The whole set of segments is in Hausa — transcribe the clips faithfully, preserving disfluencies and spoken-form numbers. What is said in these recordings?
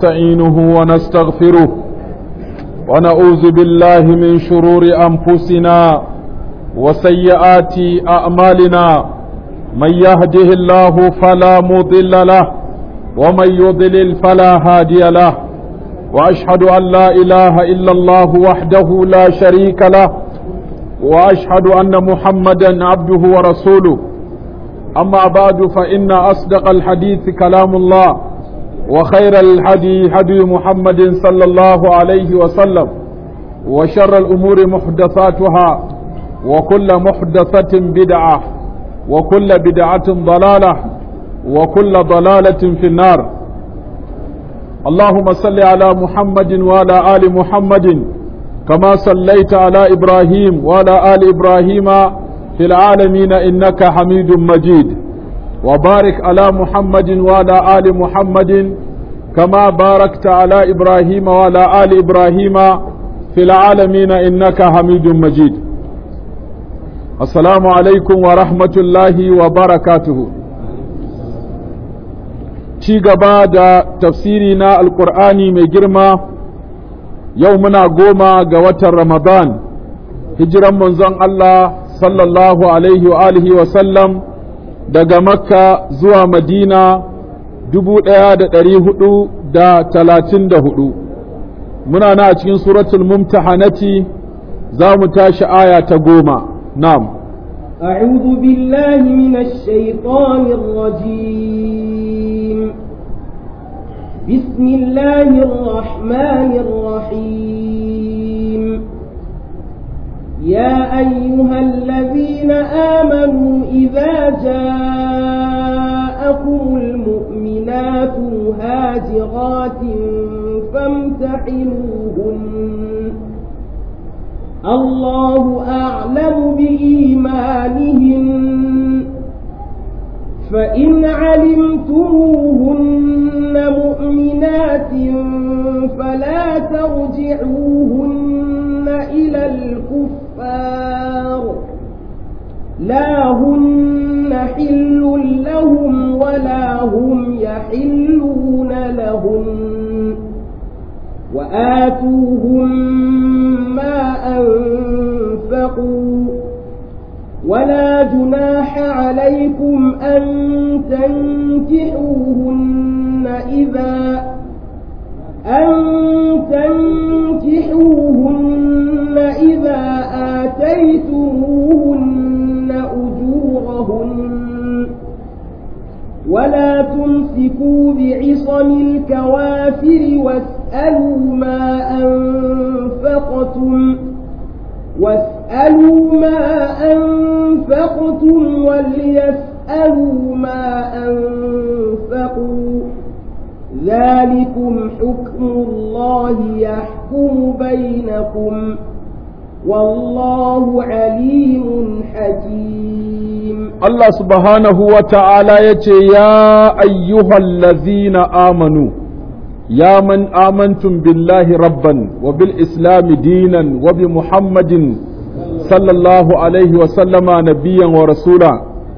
ونستعينه ونستغفره ونعوذ بالله من شرور أنفسنا وسيئات أعمالنا من يهده الله فلا مضل له ومن يضلل فلا هادي له وأشهد أن لا إله إلا الله وحده لا شريك له وأشهد أن محمدا عبده ورسوله أما بعد فإن أصدق الحديث كلام الله وخير الحدي حدي محمد صلى الله عليه وسلم وشر الأمور محدثاتها وكل محدثة بدعة وكل بدعة ضلالة وكل ضلالة في النار. اللهم صل على محمد وعلى آل محمد كما صليت على إبراهيم وعلى آل إبراهيم في العالمين إنك حميد مجيد وبارك على محمد وعلى آل محمد كما باركت على إبراهيم وعلى آل إبراهيم في العالمين إنك حميد مجيد. السلام عليكم ورحمة الله وبركاته. ci gaba da tafsiri na alkur'ani mai girma yau muna goma ga watan ramadan hijiran manzon Allah sallallahu alaihi wa alihi wa sallam daga makka zuwa madina dubu ɗaya da ɗari hudu da talatin da hudu muna na a cikin suratul mumtahanati za mu tashi aya ta goma. na'am أعوذ بالله من الشيطان الرجيم بسم الله الرحمن الرحيم يا أيها الذين آمنوا إذا جاءكم المؤمنات مهاجرات فامتحنوهن الله أعلم بإيمانهن فإن علمتموهن مؤمنات فلا ترجعوهن إلى الكفار لا هن حل لهم ولا هم يحلون لهن وآتوهم ما أنفقوا ولا جناح عليكم أن تنكحوهن إذا أن تنكحوهن إذا آتيتموهن أجورهن ولا تمسكوا بعصم الكوافر واسألوا ما أنفقتم واسألوا ما أنفقتم وليسألوا ما أنفقوا ذلكم حكم الله يحكم بينكم والله عليم حكيم. الله سبحانه وتعالى يتي يا أيها الذين آمنوا يا من آمنتم بالله ربا وبالإسلام دينا وبمحمد صلى الله عليه وسلم نبيا ورسولا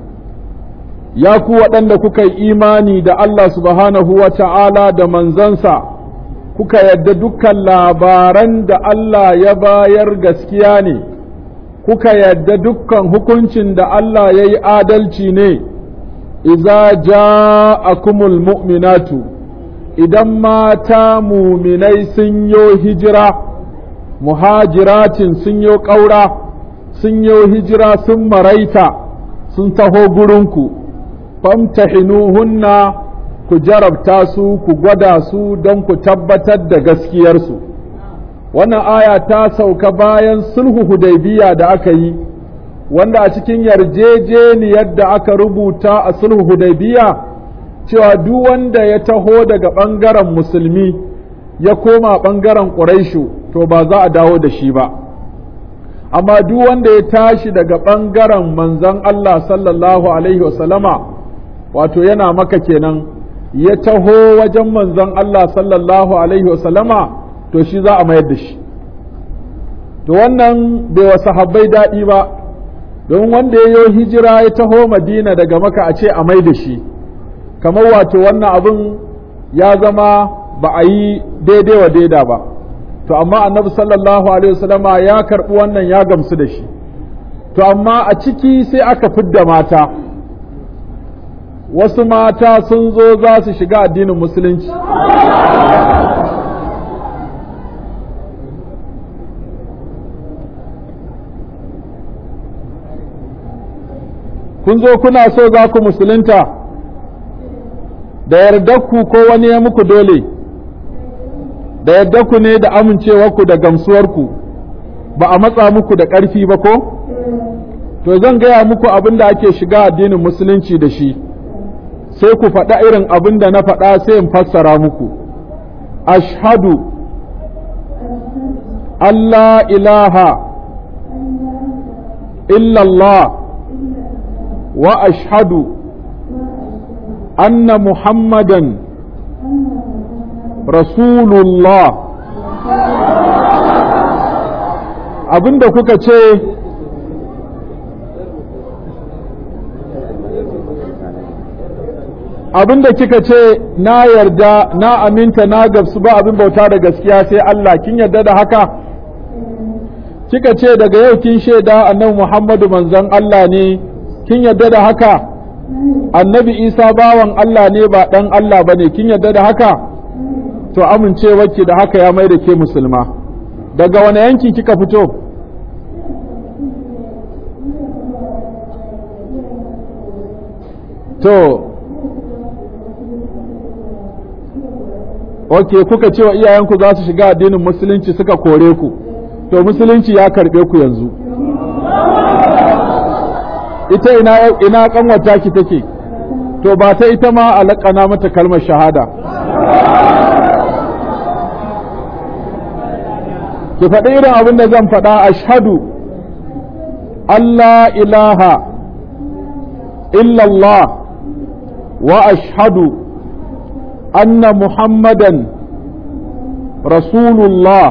يا ku waɗanda kuka yi imani da Allah subhanahu wa ta'ala da manzansa kuka yadda dukkan labaran da Allah ya bayar gaskiya ne kuka yadda dukkan hukuncin da Allah ya yi adalci ne iza ja'akumul mu'minatu idan mata muminai sun yo hijira muhajiratin sun yo ƙaura sun yo hijira sun maraita sun taho gurinku famtahinuhunna ku jarabta su ku gwada su don ku tabbatar da gaskiyarsu. Wannan aya ta sauka bayan sulhu hudaybiya da aka yi wanda a cikin yarjejeniyar da aka rubuta a sulhu hudaybiya cewa duk wanda ya taho daga ɓangaren musulmi ya koma ɓangaren ƙuraishu to ba za a dawo da shi ba amma duk wanda ya tashi daga ɓangaren manzon Allah sallallahu alaihi wasallama wato yana maka kenan ya taho wajen manzon Allah sallallahu alaihi wasallama to shi za a mayar da shi to wannan bai wa sahabbai daɗi ba don wanda ya yi hijira ya taho madina daga maka a ce a mai da shi kamar wato wannan abin ya zama ba a yi daidai wa daida ba to amma annabi sallallahu alaihi wasallama ya karɓi wannan ya gamsu da shi to amma a ciki sai aka fidda mata wasu mata sun zo za su shiga addinin musulunci kun zo kuna so za ku musulunta da yardarku ko wani ya muku dole da yardarku ne da amincewarku da gamsuwarku ba a matsa muku da ƙarfi ba ko to zan gaya muku abin da ake shiga addinin musulunci da shi sai ku faɗa irin abin da na faɗa sai in fassara muku ashhadu Allah ilaha illallah wa ashhadu anna muhammadan rasulullah abinda kuka ce abinda kika ce na yarda na aminta na gamsu ba abin bauta da gaskiya sai Allah kin yarda da haka kika ce daga yau kin shaida annabi Muhammadu manzon Allah ne kin yarda da haka annabi Isa bawan Allah ne ba dan Allah bane kin yarda da haka to amincewarki da haka ya mai da ke musulma daga wani yanki kika fito to ok kuka cewa iyayenku za su shiga addinin musulunci suka kore ku to musulunci ya karbe ku yanzu ita ina ina kanwata ki take to ba ta ita ma alƙana mata kalmar shahada ki faɗi irin abin da zan faɗa ashhadu Allah ilaha illallah wa ashhadu anna muhammadan rasulullah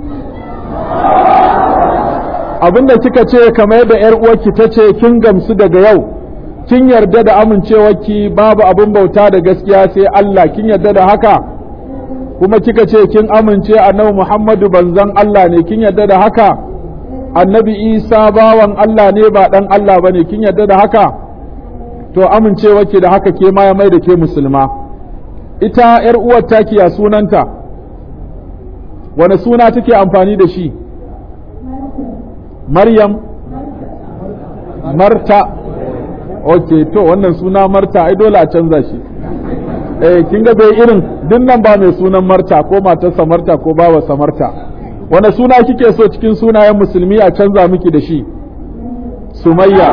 abinda kika ce kamar da yar uwarki tace kin gamsu daga yau kin yarda da amincewarki babu abin bauta da gaskiya sai Allah kin yarda da haka kuma kika ce kin amince annabi Muhammadu banzan Allah ne kin yarda da haka annabi Isa bawan Allah ne ba dan Allah bane kin yarda da haka to amincewarki da haka ke ma ya mai da ke musulma ita ‘yar uwar taki ya sunanta, wane suna take amfani da shi? Maryam? Marta? Ok, to wannan suna Marta, ai dole a canza shi. Eh, kin ga bai irin dinnan ba mai sunan Marta ko matarsa Marta ko babarsa Marta. Wane suna kike so cikin sunayen musulmi a canza miki da shi? Sumayya.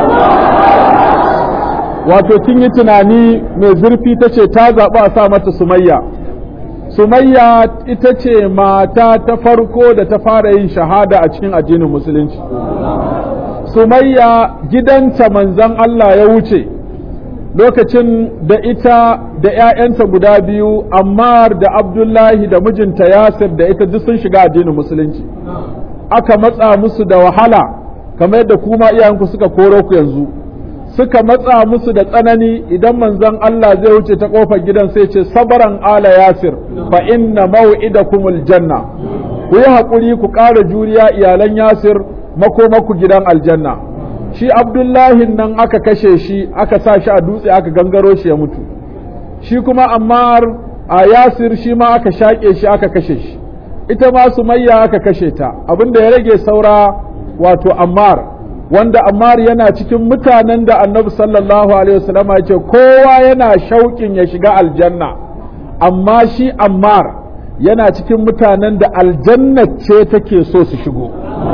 Wato kin yi tunani mai zurfi ta ce ta zaɓi a sa mata sumayya sumayya ita ce mata ta farko da ta fara yin shahada a cikin addinin musulunci sumayya gidanta manzon Allah ya wuce lokacin da ita da ‘ya'yanta guda biyu Ammar da Abdullahi da mijinta Yasir da ita duk sun shiga addinin musulunci aka matsa musu da wahala kamar yadda kuma iyayenku suka koro ku yanzu suka matsa musu da tsanani idan manzon Allah zai wuce ta kofar gidan sai ce sabaran ala yasir fa inna maw'idakumul janna ku yi hakuri ku ƙara juriya iyalan yasir makomaku gidan aljanna shi abdullahi nan aka kashe shi aka sa shi a dutse aka gangaro shi ya mutu shi kuma ammar a yasir shi ma aka shaƙe shi aka kashe shi ita ma sumayya aka kashe ta abinda ya rage saura wato ammar wanda Ammar yana cikin mutanen da Annabi sallallahu alaihi wasallam ya ce kowa yana shauƙin ya shiga aljanna amma shi Ammar yana cikin mutanen da aljanna ce take so su shigo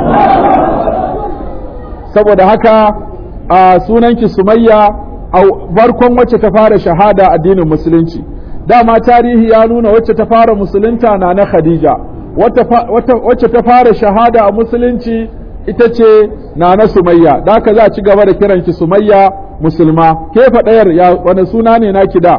saboda haka a sunanki Sumayya a barkon wacce ta fara shahada addinin musulunci dama tarihi ya nuna wacce ta fara musulunta na na Khadija wacce ta fara shahada a musulunci ita ce Nana Sumayya da haka za a ci gaba da kiranki Sumayya musulma ke faɗayar ya wani suna ne naki da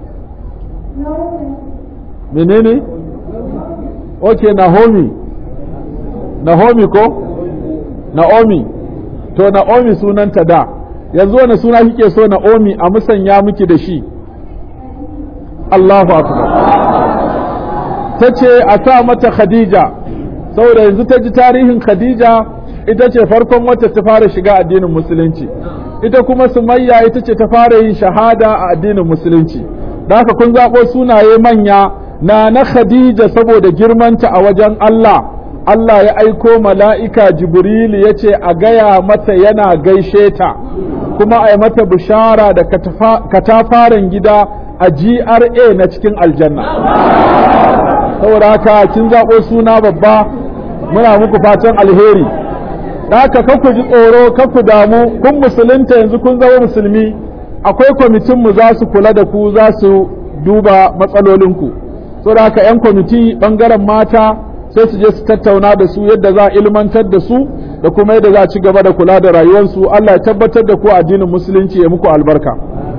menene okay Naomi Naomi ko Naomi to Naomi sunanta da yanzu wani suna kike so Naomi a musanya miki da shi Allahu akbar ta ce a sa mata Khadija saboda yanzu ta ji tarihin Khadija ita ce farkon wacce ta fara shiga addinin musulunci, ita kuma Sumayya ita ce ta fara yin shahada a addinin musulunci. Da haka kun zaɓo sunaye manya na na Khadija saboda girmanta a wajen Allah. Allah ya aiko mala'ika Jibril ya ce a gaya mata yana gaishe ta, kuma a yi mata bishara da katafaren gida a G R A na cikin aljanna. Saboda haka kin zaɓo suna babba, muna muku fatan alheri. Da haka kakku ji tsoro, kakku damu, kun musulunta yanzu kun zama musulmi, akwai kwamitinmu za su kula da ku, za su duba matsalolinku. Saboda haka ‘yan kwamiti ɓangaren mata sai su je su tattauna da su yadda za a ilmantar da su da kuma yadda za a ci gaba da kula da rayuwarsu. Allah ya tabbatar da ku addinin musulunci ya muku albarka.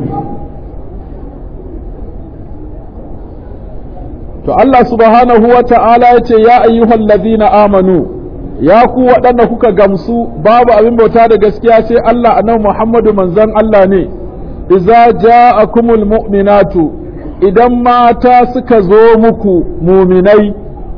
To Allah subhanahu wa ta'ala ya ce ya ayyuhal ladina amanu, ya ku waɗanda kuka gamsu babu abin bauta da gaskiya sai Allah, annabi Muhammadu manzon Allah ne. Iza ja'akumul mu'minatu, idan mata suka zo muku muminai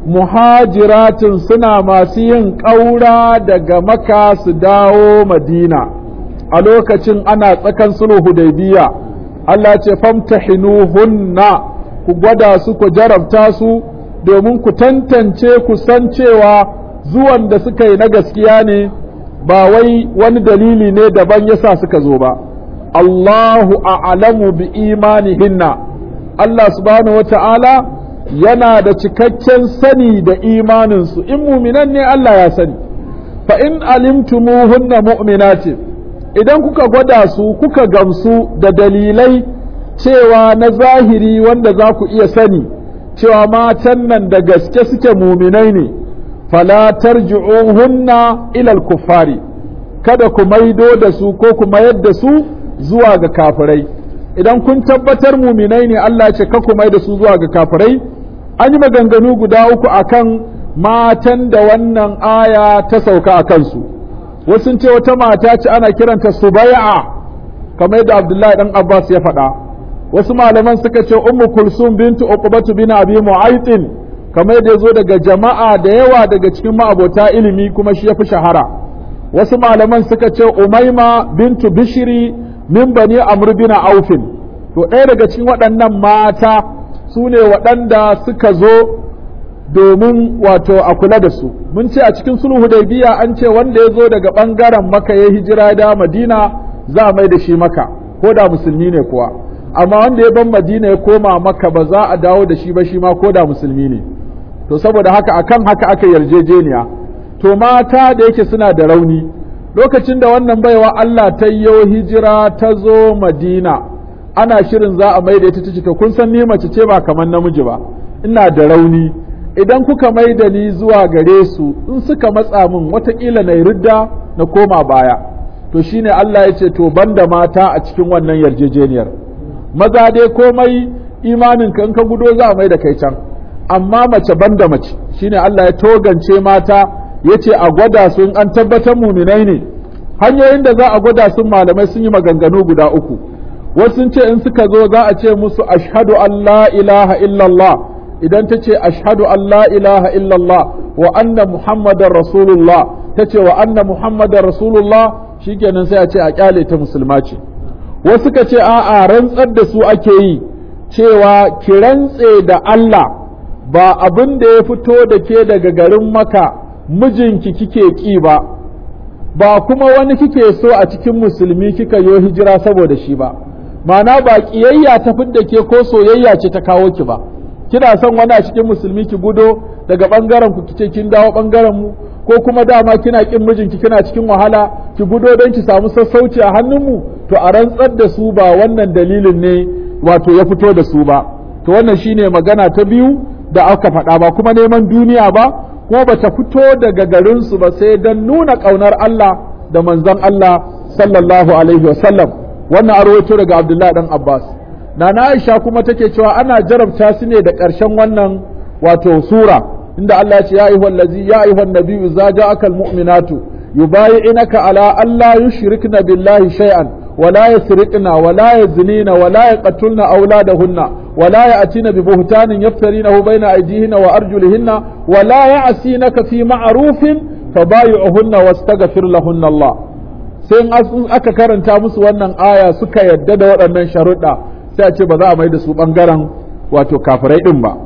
muhajiratin suna masu yin ƙaura daga Makka su dawo Madina a lokacin ana tsakan sulhu Hudaybiya, Allah ce famtahinuhunna, ku gwada su ku jarabta su domin ku tantance ku san cewa zuwan da suka yi na gaskiya ne ba wai wani dalili ne daban yasa suka zo ba. Allahu a'lamu bi imanihinna, Allah subhanahu wata'ala yana da cikakken sani da imaninsu, in muminan ne Allah ya sani. Fa in alimtumuhunna mu'minatin, idan kuka gwada su kuka gamsu da dalilai cewa na zahiri wanda za ku iya sani cewa matan nan da gaske suke muminai ne, fala tarji'uhunna ila al-kuffari, kada ku maido da su ko ku mayar da su zuwa ga kafirai. Idan kun tabbatar muminai ne, Allah ce ka ku mai da su zuwa ga kafirai. An yi maganganu guda uku akan matan da wannan aya ta sauka a kansu. Wasu ce wata mata ce ana kiranta Subai'a, kamar yadda Abdullahi dan Abbas ya faɗa. Wasu malaman suka ce Ummu Kulsum bintu Uqbatu bin Abi Mu'aytin, kamar yadda yazo daga jama'a da yawa daga cikin ma'abota ilimi kuma shi yafi shahara. Wasu malaman suka ce Umayma bintu Bishri min bani Amr bin Aufin. To ɗaya daga cikin waɗannan mata su ne waɗanda suka zo domin wato a kula da su. Mun ce a cikin sulhu Hudaybiya an ce wanda ya zo daga ɓangaren Makka ya hijira da Madina za a mai da shi Makka, ko da musulmi ne kuwa. Amma wanda ya ban Madina ya koma Makka ba za a dawo da shi ba, shi ma ko da musulmi ne. To saboda haka akan haka aka yarjejeniya. To mata da yake suna da rauni, lokacin da wannan baiwa Allah ta yi hijira ta zo Madina, ana shirin za a mai da ita tace to kun san ni mace ce ba kamar namiji ba, ina da rauni, idan kuka mai da ni zuwa gare su in suka matsa min watakila na ridda na koma baya. To shine Allah ya ce to banda mata a cikin wannan yarjejeniyar. Maza dai komai imanin ka in ka gudo za a mai da kai can, amma mace banda mace. Shine Allah ya togance mata yace a gwada su in an tabbatar muminai ne. Hanyoyin da za a gwada su malamai sun yi maganganu guda uku. Wasu sun ce in suka zo za a ce musu ashhadu an la ilaha illallah, idan ta ce ashhadu an la ilaha illallah wa anna muhammadar rasulullah, ta ce wa anna muhammadar rasulullah, shikenan sai a ce a kyale ta musulma ce. Wasu suka ce a'a rantsar da su ake yi cewa ki rantse da Allah ba abin da ya fito da ke daga garin Maka mijinki kike ki ba, ba kuma wani kike so a cikin musulmi kika yo hijira saboda shi ba. Ma'ana ba kiyayya ta fidda ke ko soyayya ce ta kawo ki ba, kina son wani a cikin musulmi ki gudo daga bangaren ku kice kin dawo bangaren mu, ko kuma dama kina kin mijinki kina cikin wahala ki gudo don ki samu sassauci a hannun mu. To a rantsar da su ba wannan dalilin ne wato ya fito da su ba. To wannan shine magana ta biyu da aka faɗa, ba kuma neman duniya ba, kuma bata fito daga garin su ba sai dan nuna ƙaunar Allah da manzon Allah sallallahu alaihi wasallam. Wannan arwato daga Abdullahi dan Abbas. Nana Aisha kuma take cewa ana jarabta su ne da ƙarshen wannan wato sura, inda Allah ya ce ya ayyuhal ladzi ya ayyuhan nabiyyu idza ja'aka almu'minatu yubayi'unaka ala alla yushrikna billahi shay'an ولا يسرقن ولا يزنين ولا يقتلن أولادهن ولا يأتين ببهتان يفترينه بين أيديهن وأرجلهن ولا يعصينك في معروف فبايعهن واستغفر لهن الله. sai aka karanta musu wannan aya suka yadda da waɗannan sharuɗa sai a ce ba za a mai da su ɓangaren wato kafirai ɗin ba.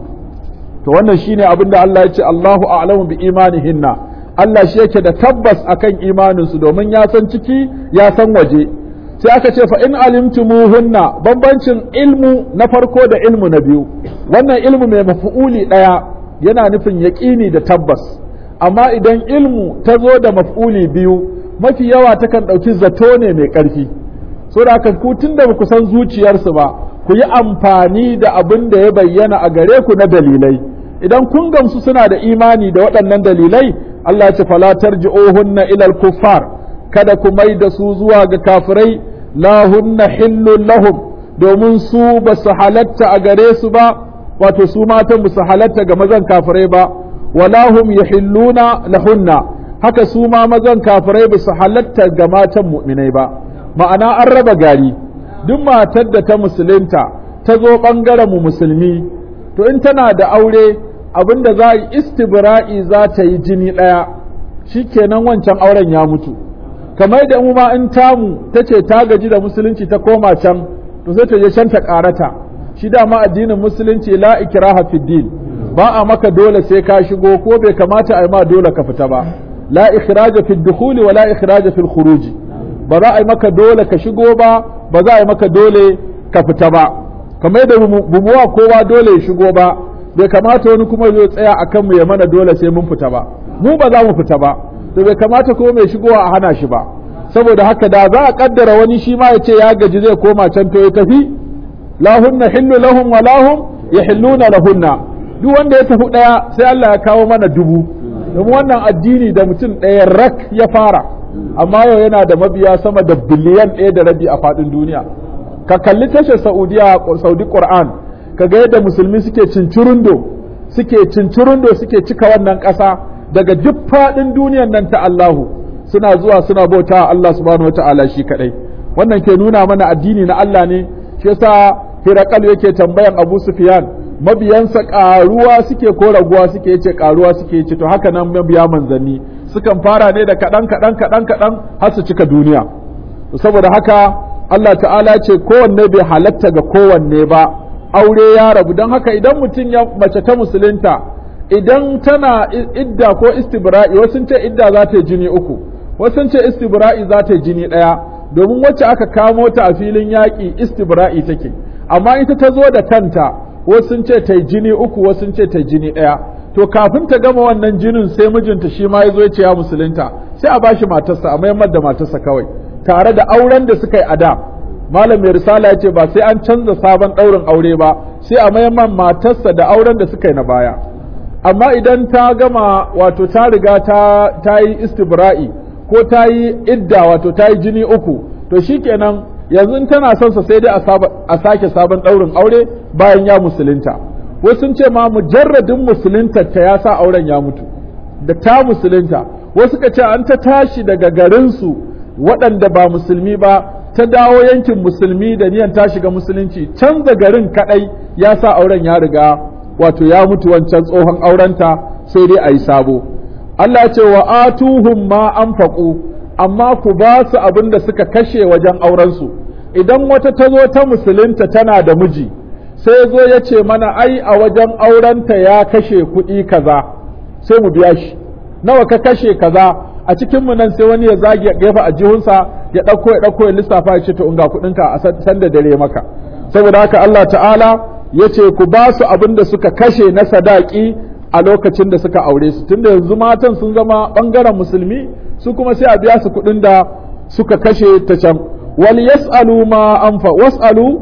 to wannan shine abin da Allah ya ce Allahu a'lamu bi imanihinna, Allah shi yake da tabbas akan imaninsu domin ya san ciki ya san waje. sai aka ce fa in alimtumuhunna, bambancin ilmu na farko da ilmu na biyu. wannan ilmu mai maf'uli ɗaya yana nufin yaƙini da tabbas, amma idan ilmu ta zo da maf'uli biyu mafi yawa takan ɗauki zato ne mai ƙarfi. so da haka ku tun da ba ku san zuciyarsu ba, ku yi amfani da abin da ya bayyana a gare ku na dalilai. idan kun gamsu suna da imani da waɗannan dalilai, Allah ya ce fala tarji'uhunna ila al-kuffar, kada ku mai da su zuwa ga kafirai. la hunna hillun lahum, domin su ba su halatta a gare su ba, wato su matan ba su halatta ga mazan kafirai ba. wala hum yahilluna lahunna, haka su ma mazan kafirai ba su halatta ga matan mu'minai ba. ma'ana an raba gari. duk matar da ta musulunta ta zo ɓangaren mu musulmi, to in tana da aure abinda za a yi istibra'i za ta yi jini ɗaya, shikenan wancan auren ya mutu. kamar da mu ma in tamu ta ce ta gaji da musulunci ta koma can, to sai ta je can ta karata. shi dama addinin musulunci la ikraha fid din, ba a maka dole sai ka shigo, ko bai kamata a yi ma dole ka fita ba. la ikhraja fid dukhuli wa la ikhraja fil khuruji, ba za a yi maka dole ka shigo ba, ba za a yi maka dole ka fita ba. kamar da bumuwa kowa dole ya shigo ba, bai kamata wani kuma zai tsaya akan mu ya mana dole sai mun fita ba. mu ba za mu fita ba, to bai kamata ko mai shigowa a hana shi ba. saboda haka da za a kaddara wani shi ma ya ce ya gaji zai koma can, to ya tafi. lahunna hillu lahum wa lahum yahilluna lahunna. duk wanda ya tafi daya sai Allah ya kawo mana dubu, domin wannan addini da mutum ɗaya rak ya fara, amma yau yana da mabiya sama da biliyan ɗaya da rabi a faɗin duniya. ka kalli tashar Saudiya, Saudi Qur'an, ka ga yadda musulmi suke cincirundo suke cincirundo suke cika wannan ƙasa daga duk faɗin duniyan nan ta Allahu, suna zuwa suna bauta Allah subhanahu wata'ala shi kadai. wannan ke nuna mana addini na Allah ne. shi yasa Hirakal yake tambayan Abu Sufyan, mabiyansa karuwa suke ko raguwa suke, yace karuwa suke, yace to haka nan mabiya manzanni sukan fara ne da kadan kadan kadan kadan har su cika duniya. saboda haka Allah ta'ala ce kowanne bai halatta ga kowanne ba, aure ya rabu. don haka idan mutum ya mace ta musulunta, idan tana idda ko istibra'i, wasu ce idda za ta yi jini uku, wasu ce istibra'i za ta yi jini ɗaya, domin wacce aka kamo ta a filin yaƙi istibra'i take, amma ita ta zo da kanta, wasu ce ta yi jini uku, wasu ce ta yi jini ɗaya. to kafin ta gama wannan jinin sai mijinta shi ma ya zo ya ce ya musulunta, sai a bashi matarsa, a mayammar da matarsa kawai, tare da auren da suka yi a da. malam mai risala ya ce ba sai an canza sabon ɗaurin aure ba, sai a mayammar matarsa da auren da suka yi na baya. amma idan ta gama, wato ta riga ta ta yi istibra'i ko ta yi idda, wato ta yi jini uku, to shikenan yanzu in tana son sa sai dai a sake sabon ɗaurin aure bayan ya musulunta. wasu sun ce ma mujarradin musulunta ta ya sa auren ya mutu da ta musulunta. wasu ka ce an ta tashi daga garinsu waɗanda ba musulmi ba, ta dawo yankin musulmi da niyan ta shiga musulunci, canza garin kaɗai ya sa auren ya riga, wato ya mutu wancan tsohon aurenta, sai dai a yi sabo. Allah ce wa atuhum ma anfaqu, amma ku ba su abin da suka kashe wajen aurensu. idan wata ta zo ta musulunta tana da miji, sai zo ya ce mana ai a wajen aurenta ya kashe kuɗi kaza, sai mu biya shi. nawa ka kashe kaza? a cikin mu nan sai wani ya zagi ya gefa a jihunsa ya ɗauko ya ɗauko ya lissafa ya ce to in ga kuɗinka a san da dare maka. saboda haka Allah ta'ala ya ce ku ba su abin da suka kashe na sadaki a lokacin da suka aure su, tunda yanzu matan sun zama ɓangaren musulmi, su kuma sai a biya su kuɗin da suka kashe ta can. wal yas'alu ma anfa was'alu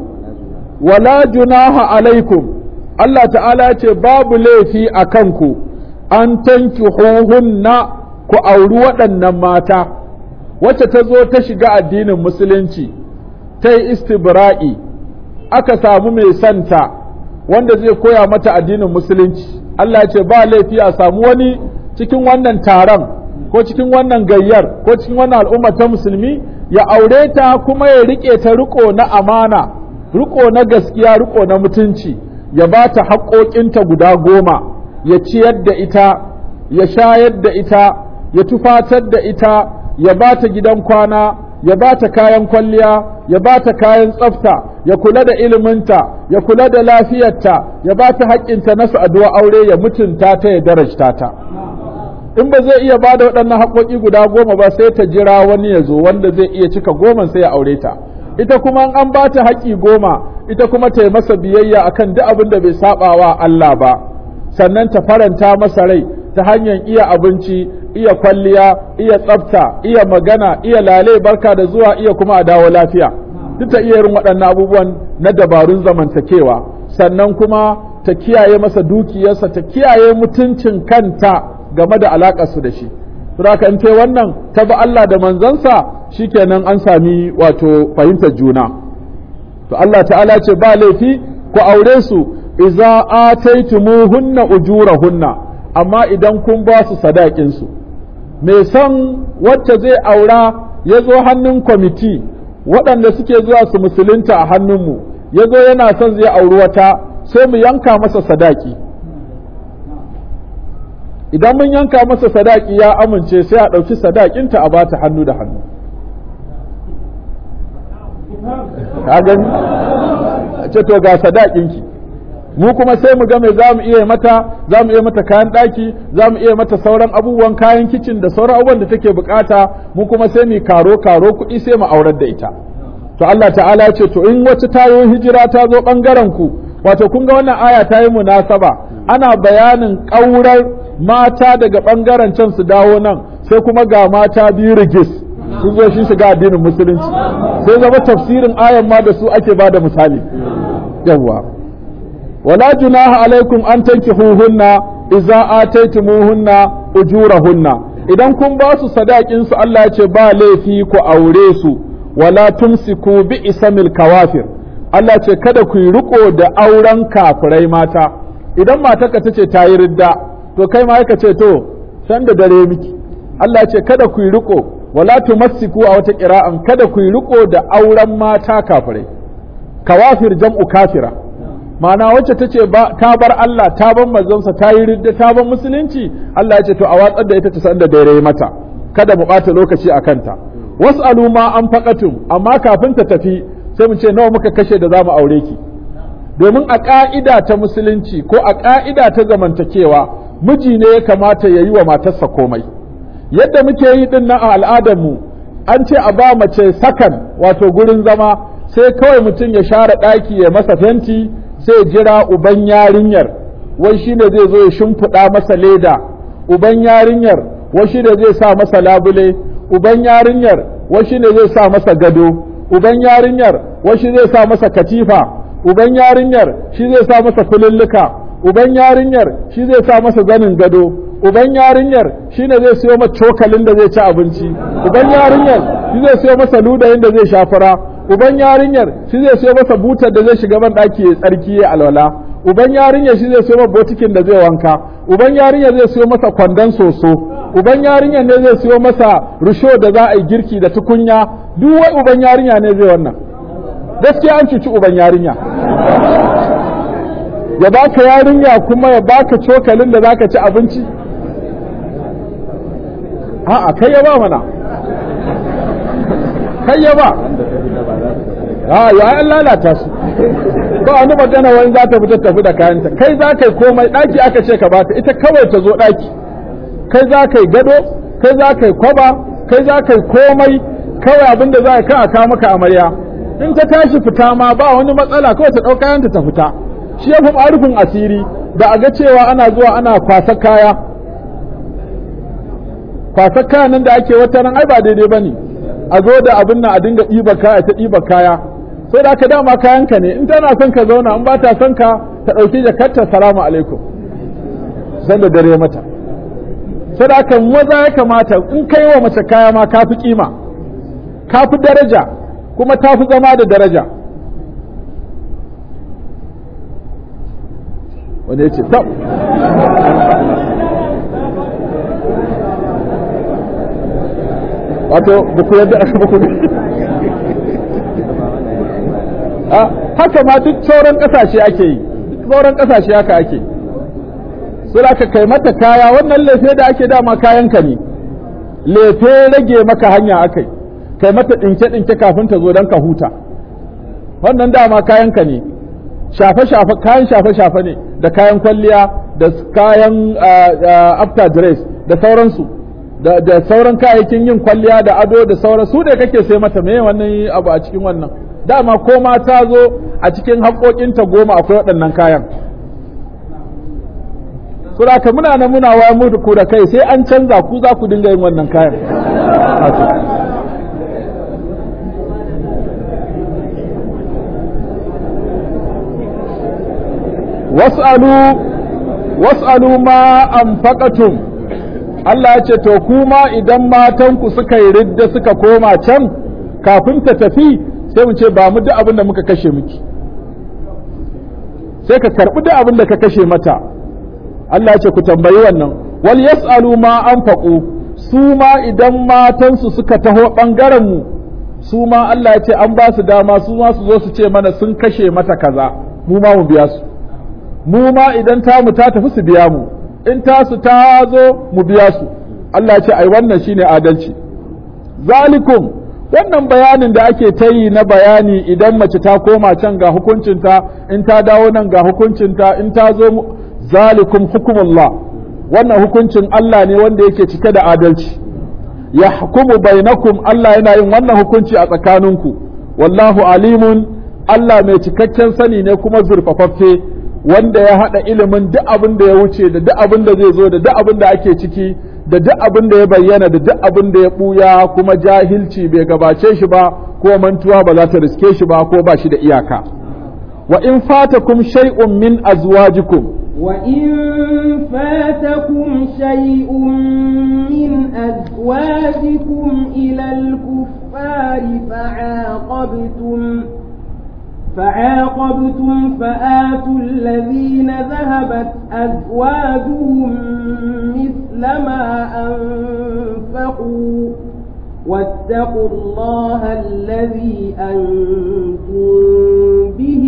wala junaha alaikum, Allah ta'ala ya ce babu laifi a kanku an tankihuhunna, ku auri waɗannan mata. wacce ta zo ta shiga addinin musulunci ta yi istibra'i, aka samu mai santa wanda zai koya mata addinin musulunci, Allah ya ce ba laifi a samu wani cikin wannan taron ko cikin wannan gayyar ko cikin wannan al'umma ta musulmi ya aure ta kuma ya riƙe ta riƙo na amana, riƙo na gaskiya, riƙo na mutunci, ya ba ta haƙoƙinta guda goma, ya ciyar da ita, ya shayar da ita, ya tufatar da ita, ya ba ta gidan kwana, ya ba ta kayan kwalliya, ya ba ta kayan tsafta, ya kula da iliminta, ya kula da lafiyarta, ya ba ta haƙƙinta na saduwa aure, ya mutunta ta, ya darajta ta. In ba zai iya ba da waɗannan haƙoƙi guda goma ba, sai ta jira wani ya zo wanda zai iya cika goma sai ya aure ta. Ita kuma an ba ta haƙƙi goma, ita kuma ta yi masa biyayya akan duk abin da bai saɓa wa Allah ba, sannan ta faranta masa rai ta hanyar iya abinci, iya kwalliya, iya tsafta, iya magana, iya lale barka da zuwa, iya kuma a dawo lafiya. Duk ta iya irin waɗannan abubuwan na dabarun zamantakewa, sannan kuma ta kiyaye masa dukiyarsa, ta kiyaye mutuncin kanta game da alaƙarsu da shi. Saboda in ce wannan ta bi Allah da manzansa shikenan an sami wato fahimtar juna. To Allah ta'ala ce ba laifi ku aure su idza ataytumuhunna ujurahunna, amma idan kun ba su sadakin su. Me san wacce zai aura ya zo hannun kwamiti waɗanda suke zuwa su musulunta a hannunmu, ya zo yana son zai auri wata, sai mu yanka masa sadaki. Idan mun yanka masa sadaki ya amince, sai a ɗauki sadakinta a bata hannu da hannu. Ka gani? Ce to ga sadakinki, mu kuma sai mu ga me za mu iya mata, za mu iya mata kayan ɗaki, za mu iya mata sauran abubuwan kayan kicin da sauran abubuwan da take bukata, mu kuma sai mu karo karo kuɗi sai mu aurar da ita. To Allah ta'ala ya ce to in wata tayo hijira ta zo ɓangaren ku, wato kun ga wannan aya ta yi munasaba, ana bayanin ƙaurar mata daga ɓangaren can su dawo nan, sai kuma ga mata biyu rigis sun zo shi shiga addinin musulunci, sai zama tafsirin ayan ma da su ake ba da misali. Yawwa, wala junaha alaikum an tankihuhunna idza ataytumuhunna ujurahunna, idan kun ba su sadakin su Allah ya ce ba laifi ku aure su, wala tumsiku bi isamil kawafir, Allah ce kada ku yi riko da auren kafirai mata. Idan matarka ta ce ta yi ridda, to kai ma ka ce to san da dare miki. Allah ce kada ku yi riko, wala tumassiku a wata qira'an, kada ku yi riko da auren mata kafirai. Kawafir jam'u kafira, ma'ana wacce ta ce ta bar Allah, ta bar manzonsa, ta yi ridda, ta bar musulunci, Allah ya ce to a watsar da ita ta san da dare mata, kada mu ɓata lokaci a kanta. Was'alu ma an faƙatum, amma kafin ta tafi sai mu ce nawa muka kashe da za mu aure ki. Domin a ƙa'ida ta musulunci ko a ƙa'ida ta zamantakewa, miji ne ya kamata ya yi wa matarsa komai. Yadda muke yi din nan a al'adarmu, an ce a ba mace sakan wato gurin zama, sai kawai mutum ya share ɗaki ya masa fenti, sai jira uban yarinyar, wai shi ne zai zo ya shimfiɗa masa leda, uban yarinyar, wai shi ne zai sa masa labule, uban yarinyar, wai shi ne zai sa masa gado, uban yarinyar, wai shi zai sa masa katifa, uban yarinyar shi zai sa masa kululluka, uban yarinyar shi zai sa masa zanin gado, uban yarinyar shi ne zai siyo masa cokalin da zai ci abinci, uban yarinyar shi zai siyo masa ludayin da zai shafura, uban yarinyar shi zai siyo masa butar da zai shiga ban ɗaki ya tsarki ya alwala, uban yarinyar shi zai siyo masa botikin da zai wanka, uban yarinyar zai siyo masa kwandon soso, uban yarinyar ne zai siyo masa rusho da za a yi girki da tukunya, duk wai uban yarinya ne zai wannan. Gaskiya an cuci uban yarinya, ya baka yarinya kuma ya baka cokalin da zaka ci abinci. A'a kai ya ba mana, kai ya ba, a ya an lalata su, ba wani magana wani za ta fita tafi da kayanta, kai za ka yi komai, ɗaki aka ce ka bata, ita kawai ta zo ɗaki, kai za ka yi gado, kai za ka yi kwaba, kai za ka yi komai, kawai abin da za ka a kawo maka amarya. In ta tashi fita ma ba wani matsala, kawai ta ɗauka yanta ta fita. Shi ya fi arufin asiri da a ga cewa ana zuwa ana kwasa kaya. Kwasa kaya nan da ake wata ran ai ba daidai ba ne. A zo da abin nan a dinga ɗiba kaya ta ɗiba kaya. Sai da aka dama kayanka ne, in tana son ka zauna, in ba ta son ka ta ɗauki jakarta salamu alaikum. San da dare mata. Sai da aka maza ya kamata in kai wa mace kaya ma ka fi kima, ka fi daraja, kuma ta fi zama da daraja. Wanda ya ce, tab, wato ba ku yadda ba ku a haka ma duk sauran kasashe ake yi duk sauran kasashe haka ake sai aka kai mata kaya wannan lefe da ake dama kayanka ne lefe rage maka hanya akai kai mata dinke dinke kafin ta zo dan ka huta wannan dama kayanka ne shafe shafe kayan shafe shafe ne da kayan kwalliya da kayan after dress da sauransu da da sauran kayayyakin yin kwalliya da ado da sauran su da kake sai mata me wannan abu a cikin wannan dama ko ma ta zo a cikin haƙoƙinta goma akwai waɗannan kayan sura ka muna nan muna waya mu ku da kai sai an canza ku za ku dinga yin wannan kayan was'alu was'alu ma anfaqatum Allah ya ce to kuma idan matanku suka yi ridda suka koma can kafin ta tafi sai mu ce ba mu duk abin da muka kashe miki sai ka karbi duk abin da ka kashe mata Allah ya ce ku tambayi wannan wal yas'alu ma anfaqu su ma idan matansu suka taho bangaren mu su ma Allah ya ce an ba su dama su ma su zo su ce mana sun kashe mata kaza mu ma mu biya su mu ma idan ta mu ta tafi su biya mu in ta su ta zo mu biya su Allah ya ce ai wannan shine adalci zalikum wannan bayanin da ake ta yi na bayani idan mace ta koma can ga hukuncinta in ta dawo nan ga hukuncinta in ta zo zalikum hukumullah wannan hukuncin Allah ne wanda yake cike da adalci ya hukumu bainakum Allah yana yin wannan hukunci a tsakaninku wallahu alimun Allah mai cikakken sani ne kuma zurfafaffe wanda ya haɗa ilimin duk abin da ya wuce da duk abin da zai zo da duk abin da ake ciki da duk abin da ya bayyana da duk abin da ya ɓuya kuma jahilci bai gabace shi ba ko mantuwa ba za ta riske shi ba ko ba shi da iyaka wa in fatakum shay'un min azwajikum wa in fatakum shay'un min azwajikum ila al-kuffari fa'aqabtum فعاقبتم فآتوا الذين ذهبت أزواجهم مثل ما أنفقوا واتقوا الله الذي أنتم به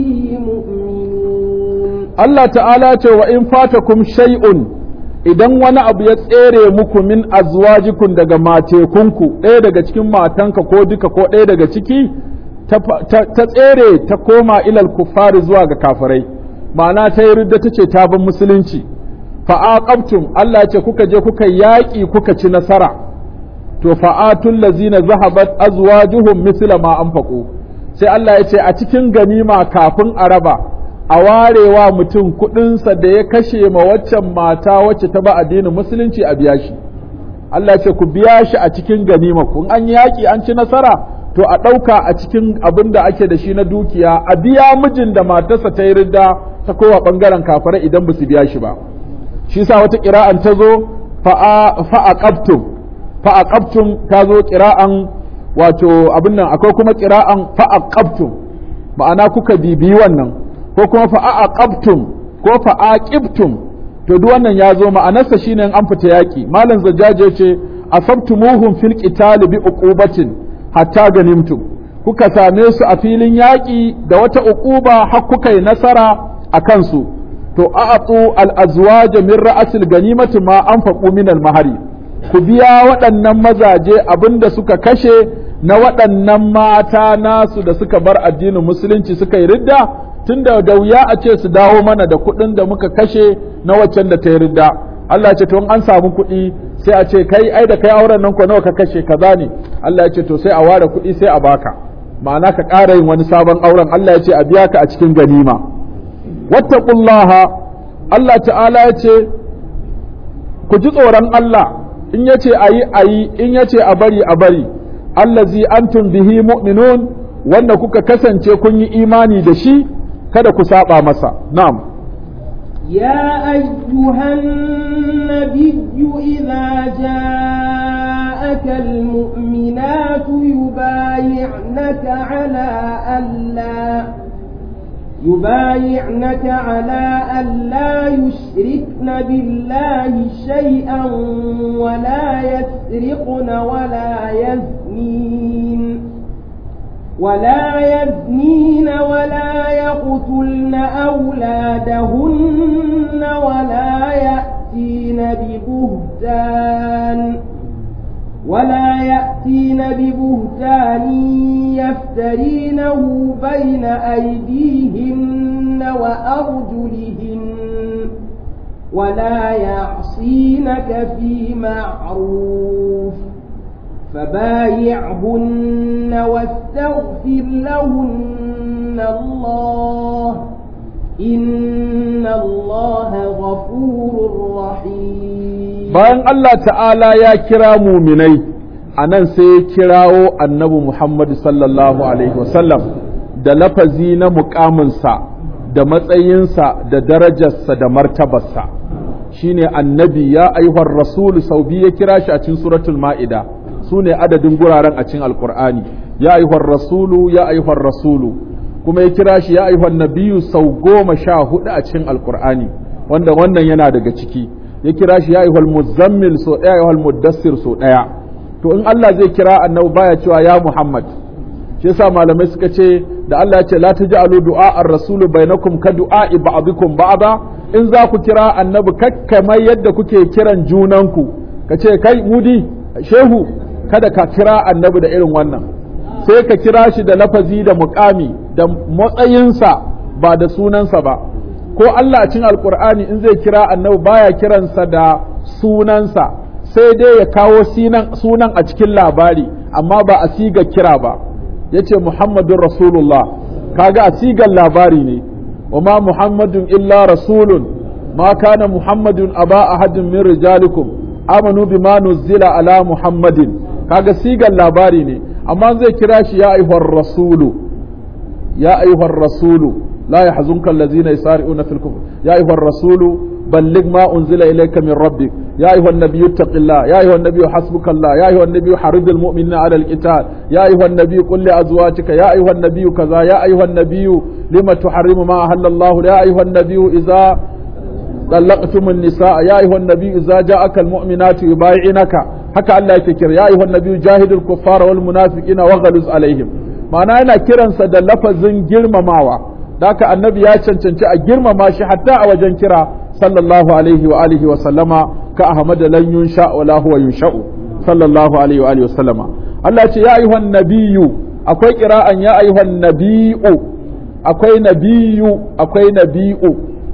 مؤمنون الله تعالى وإن فاتكم شيء idan wani abu ya tsere muku min azwajikum daga matekunku ɗaya daga cikin matanka ko duka ko ɗaya daga ciki ta tsere ta koma ilal kuffari zuwa ga kafirai ma'ana ta yi ridda ta ce ta bin musulunci fa'aqabtum Allah ce kuka je kuka yaƙi kuka ci nasara to fa'atul lazina zahabat azwajuhum misla ma anfaqu sai Allah ya ce a cikin ganima kafin a raba a warewa mutum kuɗinsa da ya kashe ma waccan mata wacce ta ba addinin musulunci a biya shi Allah ya ce ku biya shi a cikin ganima kun an yaƙi an ci nasara to a ɗauka a cikin abin da ake da shi na dukiya a biya mijin da matarsa ta yi ridda ta kowa ɓangaren kafirai idan ba su biya shi ba shi sa wata ƙira'an ta zo fa'aqabtum fa'aqabtum ta zo ƙira'an wato abin nan akwai kuma ƙira'an fa'aqabtum ma'ana kuka bibiyi wannan ko kuma fa'aqabtum ko fa'aqibtum to duk wannan ya zo ma'anarsa shine an fita yaƙi malam zajjaje ce asabtumuhum fil qitali bi uqubatin hatta ganimtum kuka same su a filin yaƙi da wata uquba har kuka yi nasara a kansu to a'atu al-azwaj min ra'sil ganimati ma anfaqu min al-mahari ku biya waɗannan mazaje abinda suka kashe na waɗannan mata nasu da suka bar addinin musulunci suka yi ridda tunda da wuya a ce su dawo mana da kuɗin da muka kashe na waccan da ta yi ridda Allah ce to in an samu kuɗi sai a ce kai ai da kai auren nan ko nawa ka kashe kaza ne Allah ya ce to sai a ware kuɗi sai a baka ma'ana ka ƙara yin wani sabon auren Allah ya ce a biya ka a cikin ganima wattaqullaha Allah ta'ala ya ce ku ji tsoron Allah in yace ayi ayi in yace a bari a bari allazi antum bihi mu'minun wanda kuka kasance kun yi imani da shi kada ku saba masa na'am يا أيها النبي إذا جاءك المؤمنات يبايعنك على ألا يبايعنك على أن لا يشركن بالله شيئا ولا يسرقن ولا يزنين ولا يزنين ولا يقتلن أولادهن ولا يأتين ببهتان ولا يأتين ببهتان يفترينه بين أيديهن وأرجلهن ولا يعصينك في معروف فبايعهن واستغفر لهن الله إن الله غفور رحيم. bayan Allah ta'ala ya kira muminai a nan sai ya kirawo annabi Muhammad sallallahu alaihi wasallam da lafazi na muƙaminsa da matsayinsa da darajarsa da martabarsa shine annabi ya ayyuhar rasul sau biyu ya kira shi a cikin suratul ma'ida su ne adadin guraren a cikin alkur'ani ya ayyuhar rasulu ya ayyuhar rasulu kuma ya kira shi ya ayyuhar nabiyu sau goma sha hudu a cikin alkur'ani wanda wannan yana daga ciki ya kira shi ya ayyuhal muzammil so ɗaya ya ayyuhal muddassir so ɗaya to in Allah zai kira annabi baya cewa ya Muhammad shi yasa malamai suka ce da Allah ya ce la taj'alu du'a ar-rasulu bainakum ka du'a ba'dikum ba'da in za ku kira annabi kakkamai yadda kuke kiran junanku ka ce kai mudi shehu kada ka kira annabi da irin wannan sai ka kira shi da lafazi da muqami da matsayinsa ba da sunansa ba ko Allah a cikin alkur'ani in zai kira annabi baya kiransa da sunansa sai dai ya kawo sunan a cikin labari amma ba a siga kira ba yace muhammadun rasulullah kaga a sigar labari ne wa ma muhammadun illa rasulun ma kana muhammadun aba ahadin min rijalikum amanu bima nuzila ala muhammadin kaga sigar labari ne amma zai kira shi ya ayyuhar rasulu ya ayyuhar rasulu لا يحزنك الذين يسارعون في الكفر يا أيها الرسول بلغ ما أنزل إليك من ربك يا أيها النبي اتق الله يا أيها النبي حسبك الله يا أيها النبي حرض المؤمنين على القتال يا أيها النبي قل لأزواجك يا أيها النبي كذا يا أيها النبي لما تحرم ما أحل الله يا أيها النبي إذا طلقتم النساء يا أيها النبي إذا جاءك المؤمنات يبايعنك haka Allah yake kira ya ayyuhan nabiyyu jahidul kuffara wal munafiqina waghluz alaihim ma'ana yana kiransa da lafazin girmamawa daka annabi ya cancanci a girmama shi hatta a wajen kira sallallahu alaihi wa alihi wa sallama ka ahmad lan yunsha wala huwa yunsha'u sallallahu alaihi wa alihi wa sallama Allah ya ce ya ayyuhan nabiyyu akwai qira'an ya ayyuhan nabiyyu akwai nabiyyu akwai nabiyyu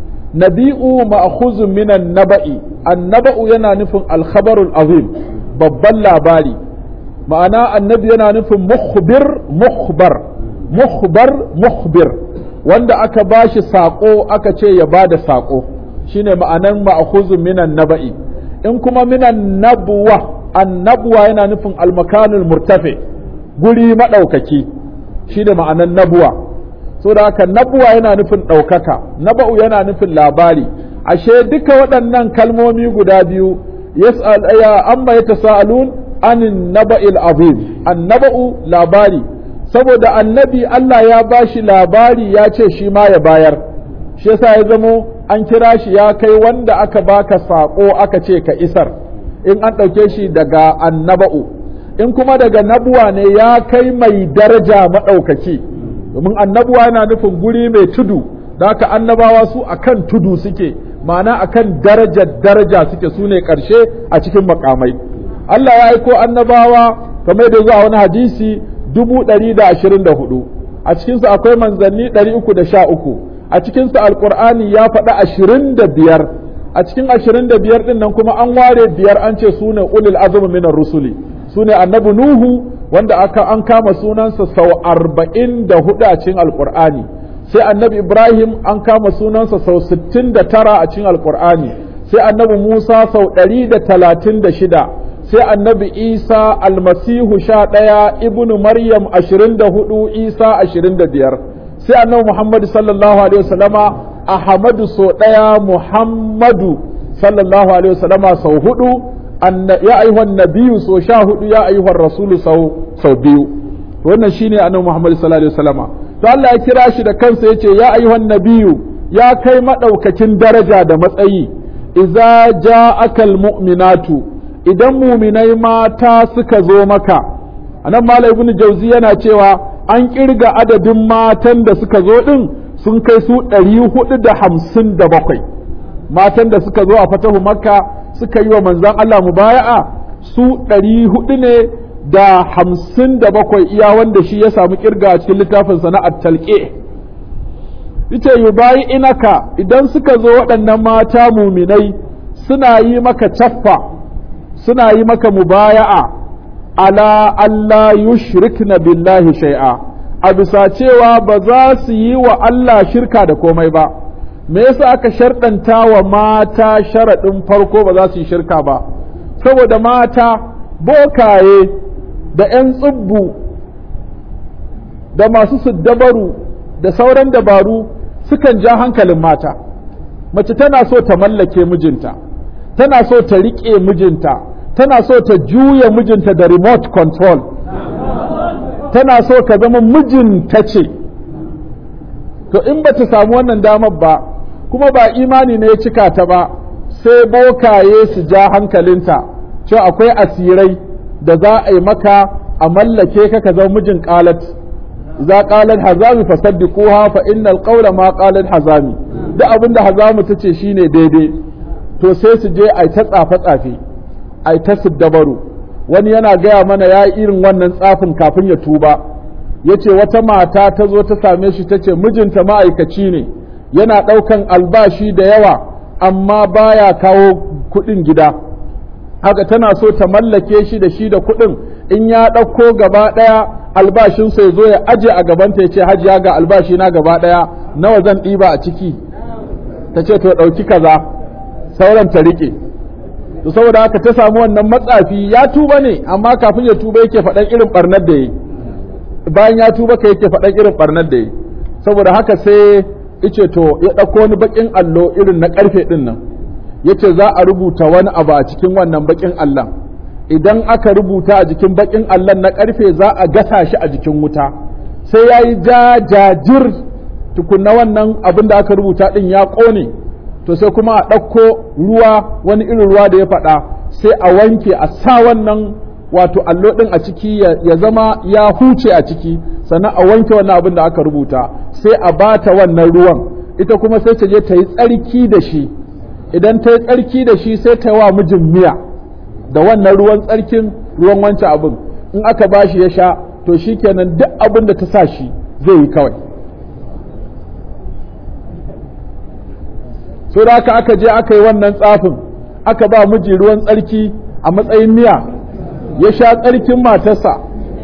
nabiyyu ma'khuzun minan naba'i annaba'u yana nufin al-khabarul azim babban labari ma'ana annabi yana nufin mukhbir mukhbar mukhbar mukhbir wanda aka bashi sako aka ce ya bada sako shine ma'anan ma'khuzun minan naba'i in kuma minan nabwa annabwa yana nufin al-makanul murtafi guri madaukaki shine ma'anan nabwa so da haka nabwa yana nufin daukaka naba'u yana nufin labari ashe duka waɗannan kalmomi guda biyu yas'al ya amma yatasaalun anin naba'il azim annaba'u labari saboda annabi Allah ya bashi labari ya ce shi ma ya bayar shi yasa ya zamo an kira shi ya kai wanda aka baka sako aka ce ka isar in an ɗauke shi daga annaba'u in kuma daga nabuwa ne ya kai mai daraja maɗaukaki domin annabuwa yana nufin guri mai tudu da haka annabawa su akan tudu suke ma'ana akan darajar daraja suke su ne ƙarshe a cikin makamai Allah ya aiko annabawa kamar da zuwa wani hadisi dubu ɗari da ashirin da hudu a cikinsu akwai manzanni ɗari uku da sha uku a cikinsu alƙur'ani ya faɗi ashirin da biyar a cikin ashirin da biyar ɗin nan kuma an ware biyar an ce su ne ulul azumi minar rusuli su ne annabi nuhu wanda aka an kama sunansa sau arba'in da hudu a cikin alƙur'ani sai annabi ibrahim an kama sunansa sau sittin da tara a cikin alƙur'ani sai annabi musa sau ɗari da talatin da shida sai annabi isa almasihu sha ɗaya ibnu maryam ashirin da hudu isa ashirin da biyar sai annabi muhammadu sallallahu alaihi wasallama ahmadu sau ɗaya muhammadu sallallahu alaihi wasallama sau hudu ya ayyuhan nabiyu sau sha hudu ya ayyuhan rasulu sau sau biyu wannan shine annabi muhammadu sallallahu alaihi wasallama sai Allah ya kira shi da kansa yace ya ayyuhan nabiyyu ya kai madaukakin daraja da matsayi idza ja'akal mu'minatu idan mu'minai mata suka zo maka anan malai ibn jauzi yana cewa an kirga adadin matan da suka zo din sun kai su ɗari hudu da hamsin da bakwai matan da suka zo a fatahu makka suka yi wa manzon Allah mubaya'a su ɗari hudu ne da hamsin da bakwai iya wanda shi ya samu kirga a cikin littafin sana'ar talqi ita yubayi inaka idan suka zo waɗannan mata muminai suna yi maka caffa suna yi maka mubaya'a ala Allah yushrikna billahi shay'a a bisa cewa ba za su yi wa Allah shirka da komai ba me yasa aka sharɗanta wa mata sharaɗin farko ba za su yi shirka ba saboda mata bokaye da 'yan tsubbu da masu siddabaru da sauran dabaru sukan ja hankalin mata mace tana so ta mallake mijinta tana so ta riƙe mijinta tana so ta juya mijinta da remote control tana so ka zama mijinta ce to in ba ta samu wannan damar ba kuma ba imani ne ya cika ta ba sai bokaye su ja hankalinta cewa akwai asirai da za a yi maka a mallake ka ka zama mijin qalat idza qalat hazami fasaddiquha fa innal qawla ma qalat hazami duk abinda hazami tace shine daidai to sai su je ai ta tsafa tsafe ai ta siddabaru wani yana gaya mana ya irin wannan tsafin kafin ya tuba yace wata mata ta zo ta same shi tace mijinta ma'aikaci ne yana ɗaukan albashi da yawa amma baya kawo kuɗin gida haka tana so ta mallake shi da shi da kuɗin in ya ɗauko gaba ɗaya albashinsa ya zo ya aje a gabanta ya ce hajiya ga albashi na gaba ɗaya nawa zan ɗiba a ciki ta ce to ɗauki kaza sauran ta riƙe to saboda haka ta samu wannan matsafi ya tuba ne amma kafin ya tuba yake faɗan irin ɓarnar da yi bayan ya tuba ka yake faɗan irin ɓarnar da yi saboda haka sai ice to ya ɗauko wani baƙin allo irin na ƙarfe ɗin nan yace za a rubuta wani abu a cikin wannan baƙin allon idan aka rubuta a jikin baƙin allon na ƙarfe za a gasa shi a jikin wuta sai ya yi jajajir tukunna wannan abin da aka rubuta ɗin ya ƙone to sai kuma a ɗauko ruwa wani irin ruwa da ya faɗa sai a wanke a sa wannan wato allo ɗin a ciki ya zama ya huce a ciki sannan a wanke wannan abin da aka rubuta sai a bata wannan ruwan ita kuma sai ta je ta yi tsarki da shi idan ta yi tsarki da shi sai ta yi wa mijin miya da wannan ruwan tsarkin ruwan wancan abin in aka ba shi ya sha to shi kenan duk abin da ta sa shi zai yi kawai so da aka aka je aka yi wannan tsafin aka ba miji ruwan tsarki a matsayin miya ya sha tsarkin matarsa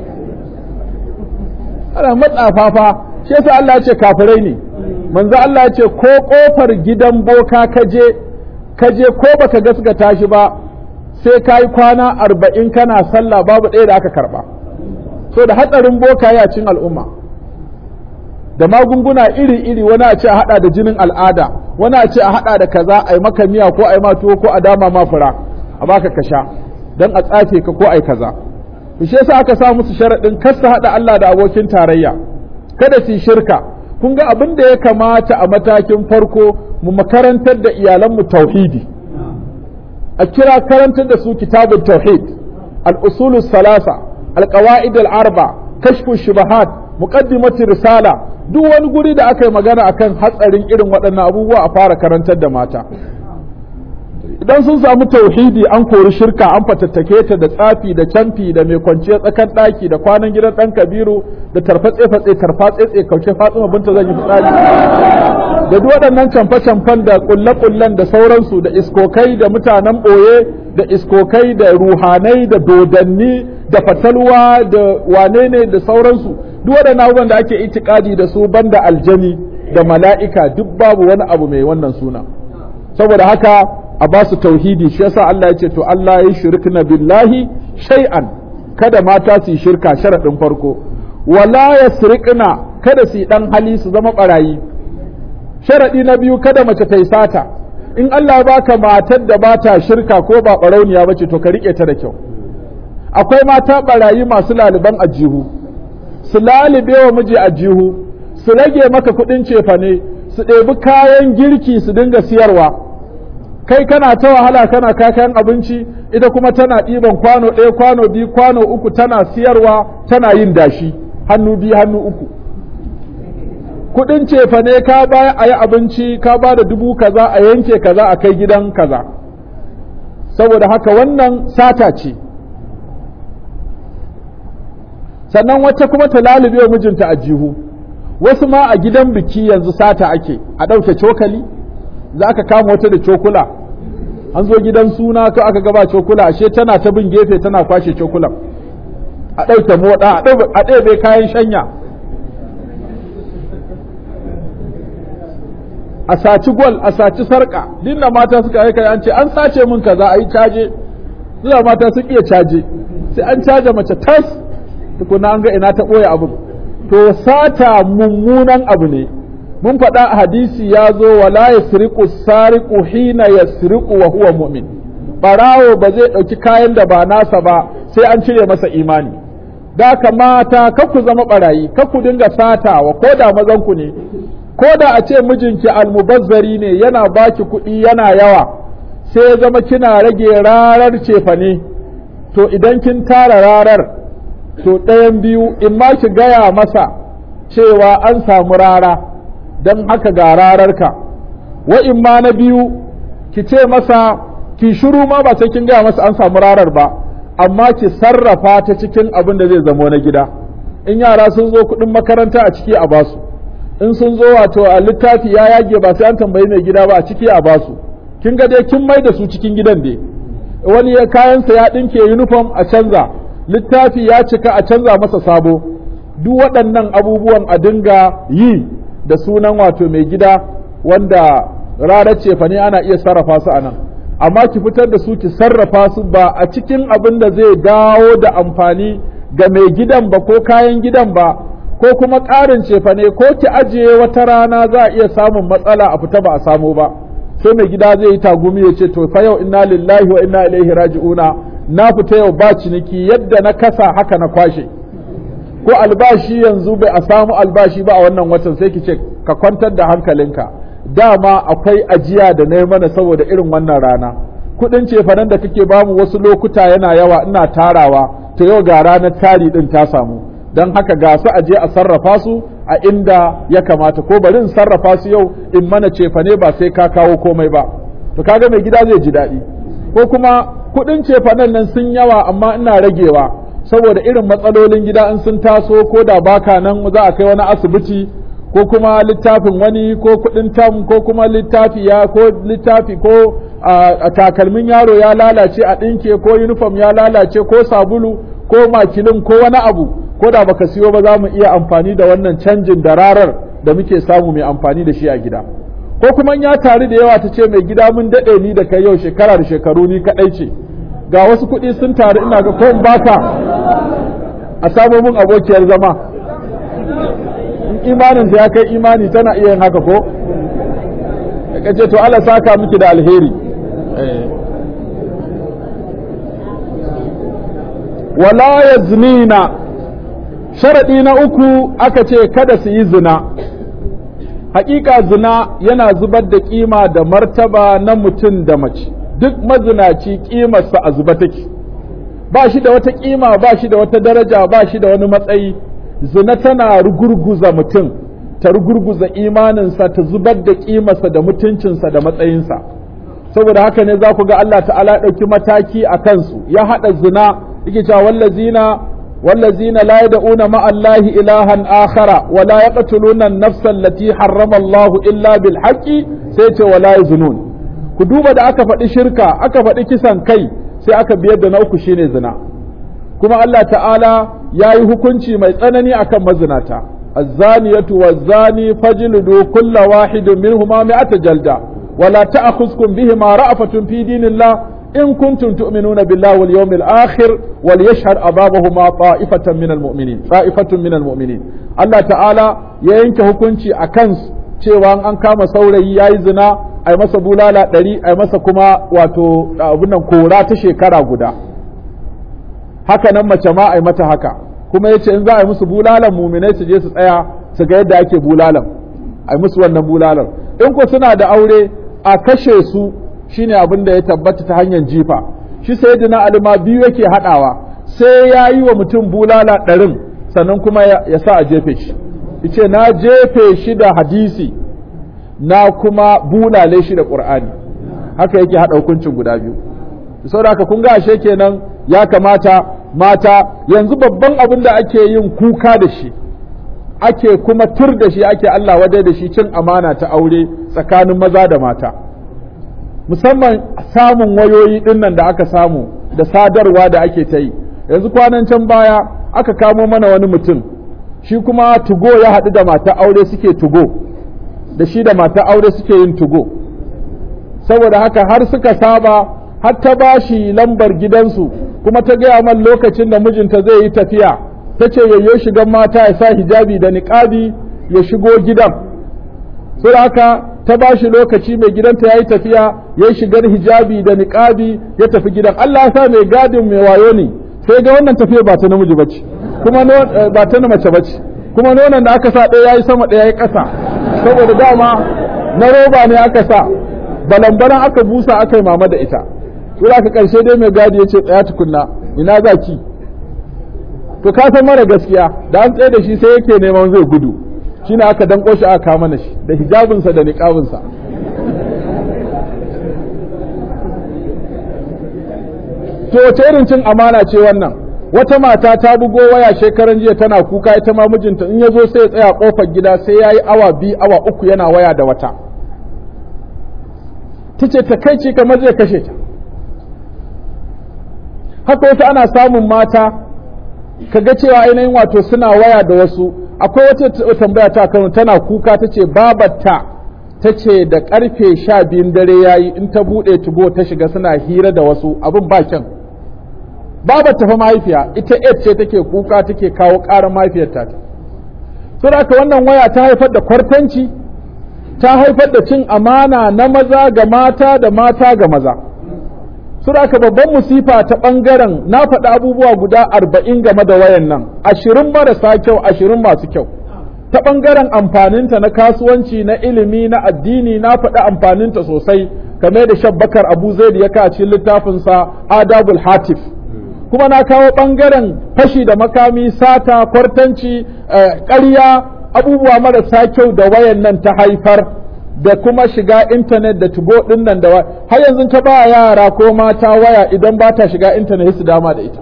ana matsafafa shi yasa Allah ya ce kafirai ne manzo Allah ya ce ko kofar gidan boka kaje kaje ko baka gaskata shi ba sai kai kwana arba'in kana sallah babu ɗaya da aka karba so da hatsarin boka ya cin al'umma da magunguna iri-iri wani a ce a hada da jinin al'ada wani a ce a hada da kaza ai maka miya ko ai ma tuwo ko a dama ma fura a baka kasha dan a tsafe ka ko ai kaza to shi yasa aka sa musu sharadin kar su hada Allah da abokin tarayya kada su shirka kun ga abin da ya kamata a matakin farko mu makarantar da iyalan mu tauhidi a kira karantar da su kitabut tauhid al-usul salasa al-qawaid al-arba kashfu shubahat muqaddimatu risala duk wani guri da aka yi magana akan hatsarin irin waɗannan abubuwa a fara karantar da mata idan sun samu tauhidi an kori shirka an fatattake ta da tsafi da camfi da mai kwanciya tsakan ɗaki da kwanan gidan ɗan kabiru da tarfatse fatse tarfatse tse kauce fatsuma binta zan yi fitsari da duk waɗannan camfe-camfen da ƙulle-ƙullen da sauransu da iskokai da mutanen ɓoye da iskokai da ruhanai da dodanni da fatalwa da wane ne da sauransu duk waɗannan abubuwan da ake itikadi da su banda aljani da mala'ika duk babu wani abu mai wannan suna saboda haka a ba su tauhidi shi yasa Allah ya ce to Allah ya shirkna billahi shay'an kada mata su yi shirka sharadin farko wala yasriqna kada su yi dan hali su zama barayi sharadi na biyu kada mace ta yi sata in Allah ya baka matar da bata shirka ko ba barauniya bace to ka rike ta da kyau akwai mata barayi masu laliban ajihu su lalibe wa miji ajihu su rage maka kuɗin cefane, su ɗebi kayan girki su dinga siyarwa, kai kana ta wahala kana kayan abinci, ita kuma tana ɗiban kwano ɗaya kwano biyu kwano uku tana siyarwa tana yin dashi hannu biyu hannu uku. Kuɗin cefane ka baya a yi abinci ka ba da dubu kaza a yanke kaza a kai gidan kaza, saboda haka wannan sata ce. Sannan wacce kuma ta lalube wa mijinta a jihu, wasu ma a gidan biki yanzu sata ake, a ɗauke cokali za ka kama wata da cokula, an zo gidan suna ka aka gaba cokula, ashe tana ta bin gefe tana kwashe cokulan, a ɗauke moɗa a ɗebe kayan shanya, a saci gwal a saci sarƙa. Dinna mata suka aika an ce an sace min kaza a yi caje, zuwa mata sun iya caje, sai an caje mace tas tukuna an ga ina ta ɓoye abin. To sata mummunan abu ne, mun faɗa a hadisi ya zo wala yasriqu sariqu hina yasriqu wa huwa mu'min, barawo ba zai ɗauki kayan da ba nasa ba sai an cire masa imani. Da kamata kar ku zama barayi, kar ku dinga satawa ko da mazan ku ne, ko da a ce mijinki almubazzari ne yana baki kuɗi yana yawa, sai ya zama kina rage rarar cefane, to idan kin tara rarar to ɗayan biyu, in ma ki gaya masa cewa an samu rara don haka ga rararka, wa in ma na biyu ki ce masa ki shiru ma ba sai kin gaya masa an samu rarar ba, amma ki sarrafa ta cikin abin da zai zamo na gida. In yara sun zo kuɗin makaranta a ciki a basu, in sun zo wato a littafi ya yage ba sai an tambayi mai gida ba a ciki a basu, kin ga dai kin mai da su cikin gidan dai. Wani ya kayansa ya ɗinke uniform a canza, littafi ya cika a canza masa sabo. Duk waɗannan abubuwan a dinga yi da sunan wato mai gida, wanda rarar cefa ne ana iya sarrafa su a nan, amma ki fitar da su ki sarrafa su ba a cikin abin da zai dawo da amfani ga mai gidan ba ko kayan gidan ba, ko kuma ƙarin cefa ne, ko ki ajiye wata rana za a iya samun matsala a fita ba a samu ba, sai mai gida zai yi tagumi ya ce to fa yau inna lillahi wa inna ilaihi raji'una, na fita yau ba ciniki, yadda na kasa haka na kwashe. Ko albashi yanzu bai a samu albashi ba a wannan watan, sai ki ce ka kwantar da hankalinka, dama akwai ajiya da na mana saboda irin wannan rana, kuɗin cefanen da kake bamu wasu lokuta yana yawa ina tarawa, to yau ga ranar tari ɗin ta samu, don haka ga su aje a sarrafa su a inda ya kamata, ko bari in sarrafa su yau in mana cefane ba sai ka kawo komai ba, to kaga mai gida zai ji daɗi. Ko kuma kuɗin cefanen nan sun yawa amma ina ragewa saboda irin matsalolin gida in sun taso, ko da baka nan za a kai wani asibiti, ko kuma littafin wani, ko kuɗin tam, ko kuma littafi ya ko littafi ko a takalmin yaro ya lalace a ɗinke, ko uniform ya lalace, ko sabulu ko makilin ko wani abu, ko da baka siyo ba za mu iya amfani da wannan canjin da rarar da muke samu mai amfani da shi a gida. Ko kuma ya taru da yawa ta ce mai gida mun daɗe ni da kai yau shekara da shekaru ni kaɗai ce, ga wasu kuɗi sun taru ina ga ko in baka a samo mun abokiyar zama. In imanin ya kai imani tana iya yin haka ko? Ka ce to Allah saka miki da alheri. Wala yaznina, sharaɗi na uku aka ce kada su yi zina. Haƙiƙa zina yana zubar da ƙima da martaba na mutum da mace, duk mazinaci ƙimarsa a zuba take, ba shi da wata ƙima, ba shi da wata daraja, ba shi da wani matsayi. Zina tana rugurguza mutum, ta rugurguza imaninsa, ta zubar da ƙimarsa da mutuncinsa da matsayinsa. Saboda haka ne za ku ga Allah ta'ala ɗauki mataki a kansu, ya haɗa zina, yake cewa wallazina والذين لا يدعون مع الله إلها آخر ولا يقتلون النفس التي حرم الله إلا بالحق سيت ولا يزنون. كدوبة da aka faɗi shirka aka faɗi kisan kai sai aka biyar da na uku shine zina, kuma Allah ta'ala ya yi hukunci mai tsanani akan mazinata, azzaniyatu wazzani fajlidu kulla wahidin minhuma mi'ata jalda wala ta'khuzkum bihima ra'fatun fi dinillah in kuntum tu'minuna billahi wal yawmil akhir wal yashhad adabahuma ta'ifatan minal mu'minin ta'ifatun minal mu'minin. Allah ta'ala ya yanke hukunci akan cewa an kama saurayi yayi zina ai masa bulala ɗari ai masa kuma wato abunan kora ta shekara guda, haka nan mace ma ai mata haka, kuma yace in za a yi musu bulalan mu'minai su je su tsaya su ga yadda ake bulalan ai musu wannan bulalan in ko suna da aure a kashe su shine abin da ya tabbata ta hanyar jifa shi sayyidina Ali ma biyu yake hadawa sai ya yi wa mutum bulala ɗarin sannan kuma ya sa a jefe shi yace na jefe shi da hadisi na kuma bulale shi da Qur'ani haka yake hada hukuncin guda biyu saboda haka kun ga ashe kenan ya kamata mata yanzu babban abin da ake yin kuka da shi ake kuma tur da shi ake Allah wadai da shi cin amana ta aure tsakanin maza da mata musamman samun wayoyi dinnan da aka samu da sadarwa da ake ta yi yanzu kwanan can baya aka kamo mana wani mutum shi kuma tugo ya haɗu da mata aure suke tugo da shi da mata aure suke yin tugo saboda haka har suka saba har ta bashi lambar gidansu kuma ta gaya man lokacin da mijinta zai yi tafiya ta ce yayyo shigan mata ya sa hijabi da niqabi ya shigo gidan saboda haka ta bashi lokaci mai gidanta ya yi tafiya ya shigar hijabi da niqabi ya tafi gidan Allah ya sa mai gadin mai wayo ne sai ga wannan tafiya ba ta namiji bace kuma ba ta mace bace kuma nonon da aka sa ɗaya yayi sama ɗaya yayi ƙasa saboda dama na roba ne aka sa balambaran aka busa aka yi mama da ita sai aka karshe dai mai gadi ya ce tsaya tukunna ina za ki to ka san mara gaskiya da an tsaye da shi sai yake neman zai gudu shine aka danko shi aka kama na shi da hijabinsa da niqabinsa to wace irin cin amana ce wannan wata mata ta bugo waya shekaran jiya tana kuka ita ma mijinta in yazo sai ya tsaya kofar gida sai yayi awa biyu awa uku yana waya da wata tace ta kai ce kamar zai kashe ta haka wata ana samun mata kaga cewa ainihin wato suna waya da wasu akwai wata tambaya ta Kano tana kuka tace babarta tace da karfe sha biyun dare yayi in ta bude tugo ta shiga suna hira da wasu abin ba kyan babarta fa mahaifiya ita ed ce take kuka take kawo ƙarar mahaifiyarta ta saboda haka wannan waya ta haifar da kwartanci ta haifar da cin amana na maza ga mata da mata ga maza saboda haka babban musifa ta ɓangaren na faɗi abubuwa guda arba'in game da wayan nan ashirin marasa kyau ashirin masu kyau ta ɓangaren amfaninta na kasuwanci na ilimi na addini na faɗi amfaninta sosai kamar da shabbakar abu zaid ya ka cikin littafinsa adabul hatif kuma na kawo ɓangaren fashi da makami sata kwartanci ƙarya abubuwa marasa kyau da wayan nan ta haifar da kuma shiga intanet da tugo ɗin nan da har yanzu ta ba yara ko mata waya idan ba ta shiga intanet su dama da ita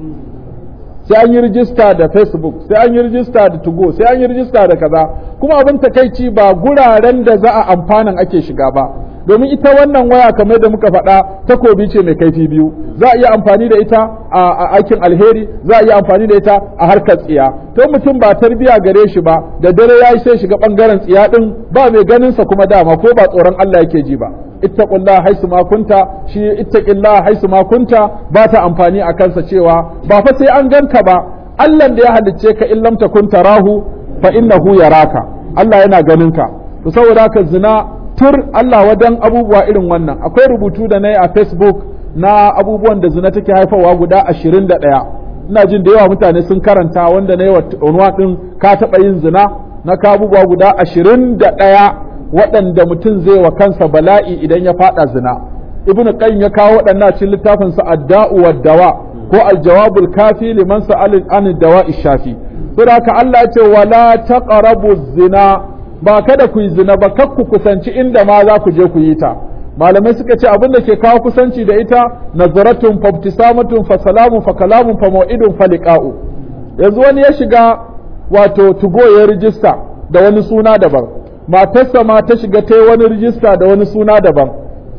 sai an yi rijista da facebook sai an yi rijista da tugo sai an yi rijista da kaza kuma abin takaici ba guraren da za a amfanan ake shiga ba domin ita wannan waya kamar da muka faɗa takobi ce mai kaifi biyu za a iya amfani da ita a aikin alheri za a iya amfani da ita a harkar tsiya to mutum ba tarbiya gare shi ba da dare yayi sai shiga bangaren tsiya din ba mai ganin sa kuma dama ko ba tsoron Allah yake ji ba ittaqullaha haisu ma kunta shi ittaqillaha haisu ma kunta ba ta amfani a kansa cewa ba fa sai an ganka ba Allah da ya halicce ka in lam takun tarahu fa innahu yaraka Allah yana ganin ka to saboda haka zina tur Allah wajen abubuwa irin wannan akwai rubutu da na yi a Facebook na abubuwan da zina take haifarwa guda ashirin da ɗaya ina jin da yawa mutane sun karanta wanda na yi wa ɗin ka taɓa yin zina na ka abubuwa guda ashirin da ɗaya waɗanda mutum zai wa kansa bala'i idan ya faɗa zina ibnu qayyim ya kawo waɗannan cikin littafin sa ad-da'u wad-dawa ko al-jawabul kafi liman sa'ala an dawa'i shafi saboda haka Allah ya ce wala taqrabu zina ba kada ku yi zina ba kar ku kusanci inda ma za ku je ku yi ta malamai suka ce abin da ke kawo kusanci da ita nazaratun fa ibtisamatun fa salamun fa kalamun fa mau'idun fa liqa'u yanzu wani ya shiga wato tugo ya rijista da wani suna daban matarsa ma ta shiga ta wani rijista da wani suna daban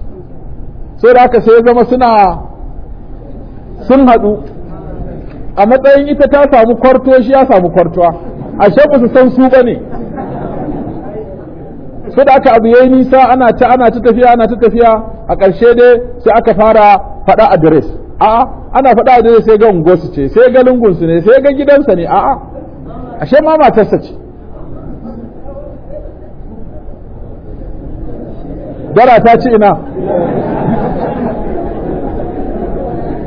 sai da haka sai ya zama suna sun haɗu a matsayin ita ta samu kwarto shi ya samu kwartuwa ashe ba su san su bane sai da aka abu yayi nisa ana ta ana ta tafiya ana ta tafiya a ƙarshe dai sai aka fara faɗa address a'a ana faɗa address sai ga unguwarsu ce sai ga lungunsu ne sai ga gidansa ne a'a ashe ma matarsa ce dara ta ci ina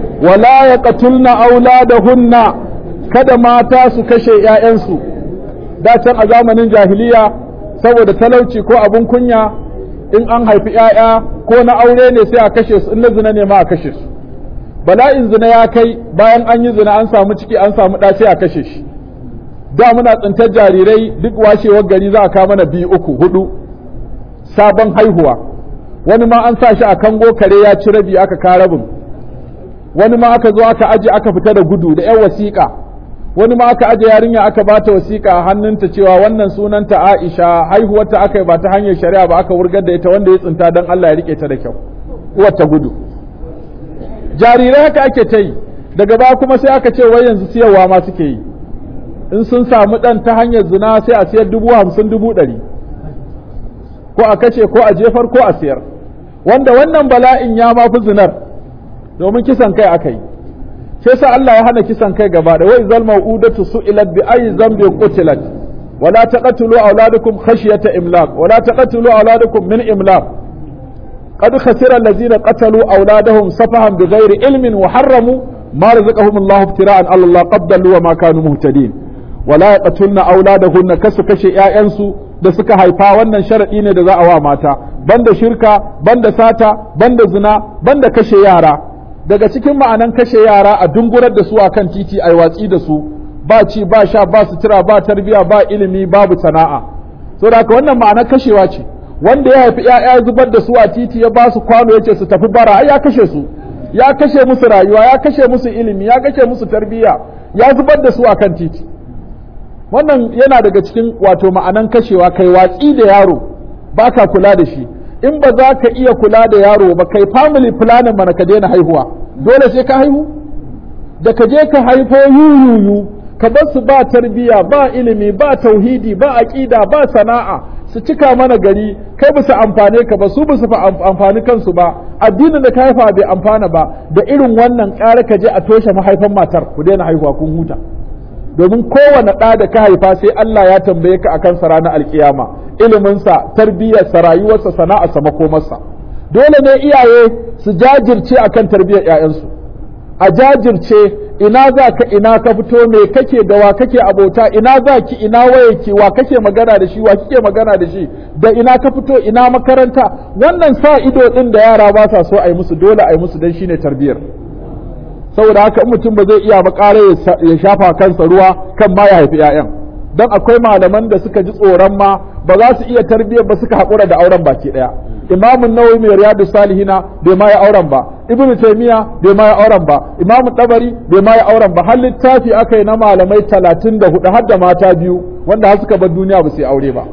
wala yaqtulna auladahunna kada mata su kashe ƴaƴansu da can a zamanin jahiliya saboda talauci ko abun kunya in an haifi ‘ya'ya ko na aure ne sai a kashe su in na zina ne ma a kashe su bala'in zina ya kai bayan an yi zina an samu ciki an samu ɗa sai a kashe shi da muna tsintar jarirai duk washewar gari za a kawo mana biyu uku hudu sabon haihuwa wani ma an sa shi a kango kare ya ci rabi aka ka rabin wani ma aka zo aka aje aka fita da gudu da ‘yan wasiƙa wani ma aka aje yarinya aka bata wasiƙa a hannunta cewa wannan sunanta Aisha haihuwarta aka yi ba ta hanyar shari'a ba aka wurgar da ita wanda ya tsinta don Allah ya rike ta da kyau uwar ta gudu jarirai haka ake ta yi daga baya kuma sai aka ce wai yanzu siyarwa ma suke yi in sun samu ɗan ta hanyar zina sai a siyar dubu hamsin dubu ɗari ko a kashe ko a jefar ko a siyar wanda wannan bala'in ya mafi zinar domin kisan kai aka yi sai sa Allah ya hana kisan kai gaba da wai zal mau'udatu su'ilat bi ayi zambi qutilat wala taqtulu auladakum khashyata imlaq wala taqtulu auladakum min imlaq qad khasira allazina qatalu auladahum safahan bighairi ilmin wa harramu ma razaqahum Allah ibtira'an ala Allah qad dallu wa ma kanu muhtadin wala yaqtulna auladahunna kasu kashe ƴaƴansu da suka haifa wannan sharadi ne da za a wa mata banda shirka banda sata banda zina banda kashe yara daga cikin ma'anan kashe yara a dungurar da su akan titi ai watsi da su ba ci ba sha ba sutura ba tarbiya ba ilimi babu sana'a saboda haka wannan ma'anar kashewa ce wanda ya haifi ƴaƴa zubar da su a titi ya ba su kwano yace su tafi bara ai ya kashe su ya kashe musu rayuwa ya kashe musu ilimi ya kashe musu tarbiya ya zubar da su akan titi wannan yana daga cikin wato ma'anan kashewa kai watsi da yaro baka kula da shi in ba za ka iya kula da yaro ba kai family planning mana ka daina haihuwa dole sai ka haihu da ka je ka haifo yuyuyu ka bar su ba tarbiya ba ilimi ba tauhidi ba aqida ba sana'a su cika mana gari kai ba su amfane ka ba su ba su amfani kansu ba addinin da ka haifa bai amfana ba da irin wannan ƙara ka je a toshe mahaifan matar ku daina haihuwa kun huta domin kowane ɗa da ka haifa sai Allah ya tambaye ka akan sa ranar alkiyama iliminsa tarbiyyarsa rayuwarsa sana'arsa makomarsa dole ne iyaye su jajirce akan tarbiyyar ƴaƴansu a jajirce ina za ka ina ka fito me kake da wa kake abota ina za ki ina waye ki wa kake magana da shi wa kike magana da shi da ina ka fito ina makaranta wannan sa ido din da yara ba sa so a yi musu dole a yi musu dan shine tarbiyyar saboda haka in mutum ba zai iya ba ƙara ya shafa kansa ruwa kan ma ya haifi ƴaƴan dan akwai malaman da suka ji tsoron ma ba za su iya tarbiyyar ba suka haƙura da auren baki ɗaya imamun nawawi mai riyadu salihina bai ma ya auren ba ibnu taymiya bai ma ya auren ba imamu tabari bai ma ya auren ba har littafi aka yi na malamai talatin da hudu har da mata biyu wanda har suka bar duniya ba su yi aure ba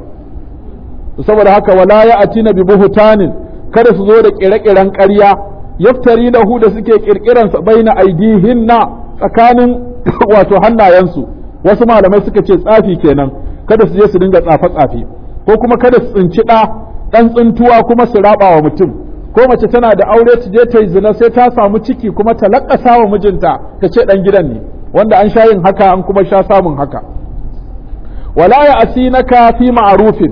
saboda haka wala ya atina bi buhutanin kada su zo da kire-kiren ƙarya yaftari lahu da suke kirkiran sa baina aidihinna tsakanin wato hannayensu wasu malamai suka ce tsafi kenan kada su je su dinga tsafe-tsafe ko kuma kada su tsinci ɗa ɗan tsintuwa kuma su raba wa mutum ko mace tana da aure ta je ta yi zina sai ta samu ciki kuma ta laƙasa wa mijinta ta ce ɗan gidan ne wanda an sha yin haka an kuma sha samun haka wala ya asinaka fi ma'arufin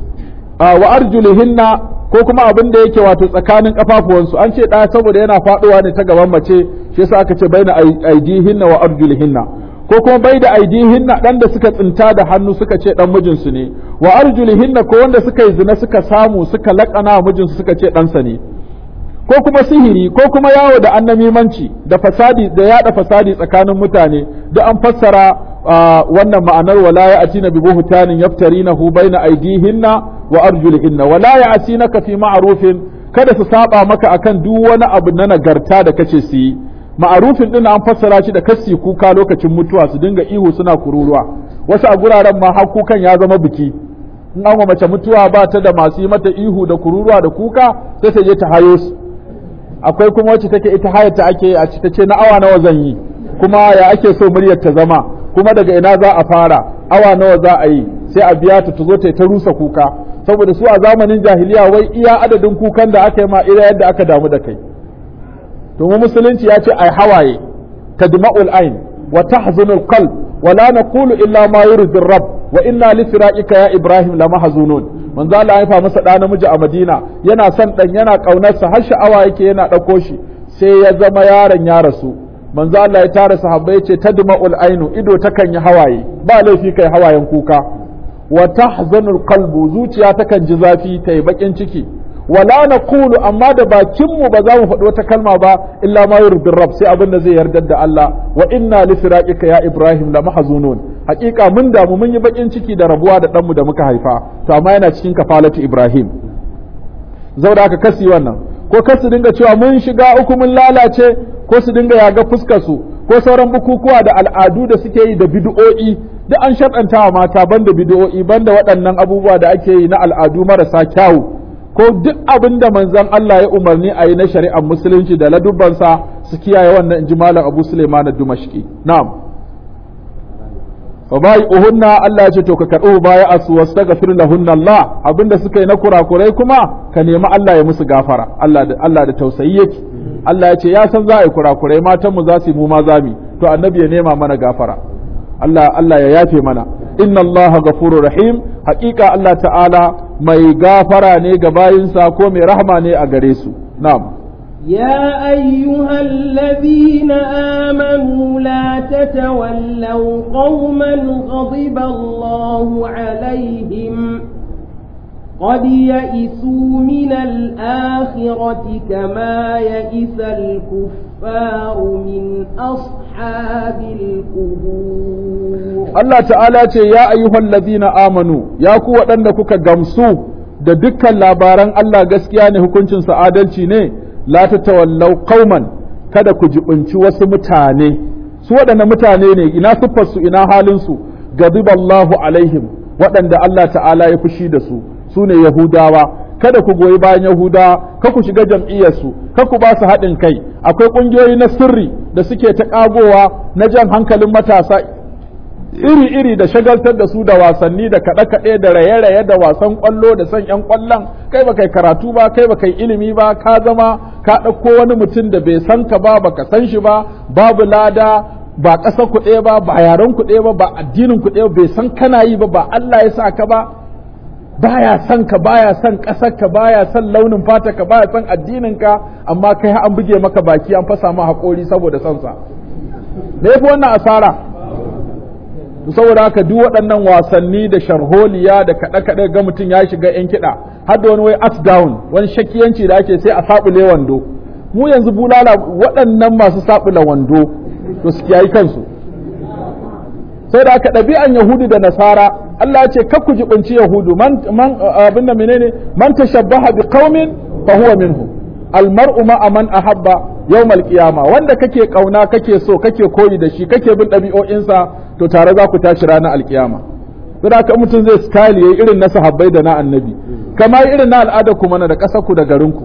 wa arjulihinna ko kuma abin da yake wato tsakanin kafafuwansu an ce ɗaya saboda yana faɗowa ne ta gaban mace shi yasa aka ce baina aidihinna wa arjulihinna ko kuma bai da aidihinna dan da suka tsinta da hannu suka ce dan mijinsu ne wa arjulihinna ko wanda suka yi zina suka samu suka laƙana mijinsu suka ce ɗansa ne ko kuma sihiri ko kuma yawo da annamimanci da fasadi da yada fasadi tsakanin mutane da an fassara wannan ma'anar wala ya atina bi buhtanin yaftarinahu baina aidihinna wa arjulihinna wala ya asinaka fi ma'rufin kada su saba maka akan duk wani abu na nagarta da kace su yi ma'arufin din an fassara shi da kasi kuka lokacin mutuwa su dinga ihu suna kururuwa wasu a guraren ma har kukan ya zama biki in an mace mutuwa ba ta da masu yi mata ihu da kururuwa da kuka sai ta je ta hayo su akwai kuma wacce take ita hayata ake a ci tace na awa nawa zan yi kuma ya ake so muryar ta zama kuma daga ina za a fara awa nawa za a yi sai a biya ta zo ta ta rusa kuka saboda su a zamanin jahiliya wai iya adadin kukan da aka yi ma ira yadda aka damu da kai to mu musulunci ya ce ai hawaye tadma'ul ayn wa tahzunul qalb wa la naqulu illa ma yurdi rabb wa inna li firaqika ya ibrahim la mahzunun manzo Allah ya fa masa da namiji a Madina yana son dan yana kaunarsa har sha'awa yake yana dauko shi sai ya zama yaron ya rasu manzo Allah ya tara sahabbai ce tadma'ul aynu ido takan yi hawaye ba laifi kai hawayen kuka wa tahzanul qalbu zuciya takan ji zafi ta yi bakin ciki wala naqulu amma da bakin mu ba za mu faɗi wata kalma ba illa ma yurdi rabb sai abin da zai yarda da Allah wa inna li firaqika ya ibrahim la mahzunun haƙiƙa mun damu mun yi bakin ciki da rabuwa da ɗanmu da muka haifa to amma yana cikin kafalatu ibrahim zauda aka kasi wannan ko kasu dinga cewa mun shiga uku mun lalace ko su dinga yaga fuskar su ko sauran bukukuwa da al'adu da suke yi da bid'o'i duk an sharɗanta wa mata banda bid'o'i banda waɗannan abubuwa da ake yi na al'adu marasa kyawu ko duk abin da manzon Allah ya umarni a yi na shari'ar musulunci da ladubbansa su kiyaye wannan inji malam Abu Sulaiman ad-Dimashqi na'am fa bai uhunna Allah ya ce to ka karɓo baya asu wastaghfir lahunna Allah abinda suka yi na kurakurai kuma ka nemi Allah ya musu gafara Allah da Allah da tausayi yake Allah ya ce ya san za a yi kurakurai matan mu za su yi mu ma zami to annabi ya nema mana gafara Allah Allah ya yafe mana inna Allah ghafurur rahim haƙiƙa Allah ta'ala mai gafara ne ga bayinsa ko mai rahama ne a gare su na'am يا أيها الذين آمنوا لا تتولوا قوما غضب الله عليهم قد يئسوا من الآخرة كما يئس الكفار من أصحاب القبور الله تعالى يا أيها الذين آمنوا يا قوة أنك gamsu da dukkan labaran Allah gaskiya ne hukuncin sa adalci ne la tatawallau qauman kada ku jibunci wasu mutane su waɗannan mutane ne ina siffar su ina halin su gadiballahu alaihim waɗanda Allah ta'ala ya fushi da su su ne yahudawa kada ku goyi bayan yahudawa ka ku shiga jam'iyyar su ka ku ba su haɗin kai akwai ƙungiyoyi na sirri da suke ta ƙagowa na jan hankalin matasa iri-iri da shagaltar da su da wasanni da kaɗe-kaɗe da raye-raye da wasan ƙwallo da son ƴan ƙwallon kai ba kai karatu ba kai ba kai ilimi ba ka zama ka ɗauko wani mutum da bai san ka ba baka san shi ba babu lada ba ƙasar kuɗe ba ba yaren kuɗe ba ba addinin kuɗe ba bai san kana yi ba ba Allah ya sa ka ba baya son ka baya son ƙasar ka baya son launin fata ka baya son addinin ka amma kai an buge maka baki an fasa ma haƙori saboda son sa me yafi wannan asara saboda haka duk waɗannan wasanni da sharholiya da kaɗe-kaɗe ga mutum ya shiga yan kiɗa har da wani wai up down wani shakiyanci da ake sai a saɓule wando mu yanzu bulala waɗannan masu saɓula wando to su kiyayi kansu sai da aka ɗabi'an yahudu da nasara Allah ya ce kar ku jibinci yahudu man man abinda menene man tashabbaha bi qaumin fa huwa minhum al mar'u ma'a man ahabba yawmal qiyama wanda kake kauna kake so kake koyi da shi kake bin ɗabi'o'insa to tare za ku tashi ranar alkiyama saboda haka mutum zai style yayi irin na sahabbai da na annabi kamar irin na al'ada ku mana da ƙasar ku da garin ku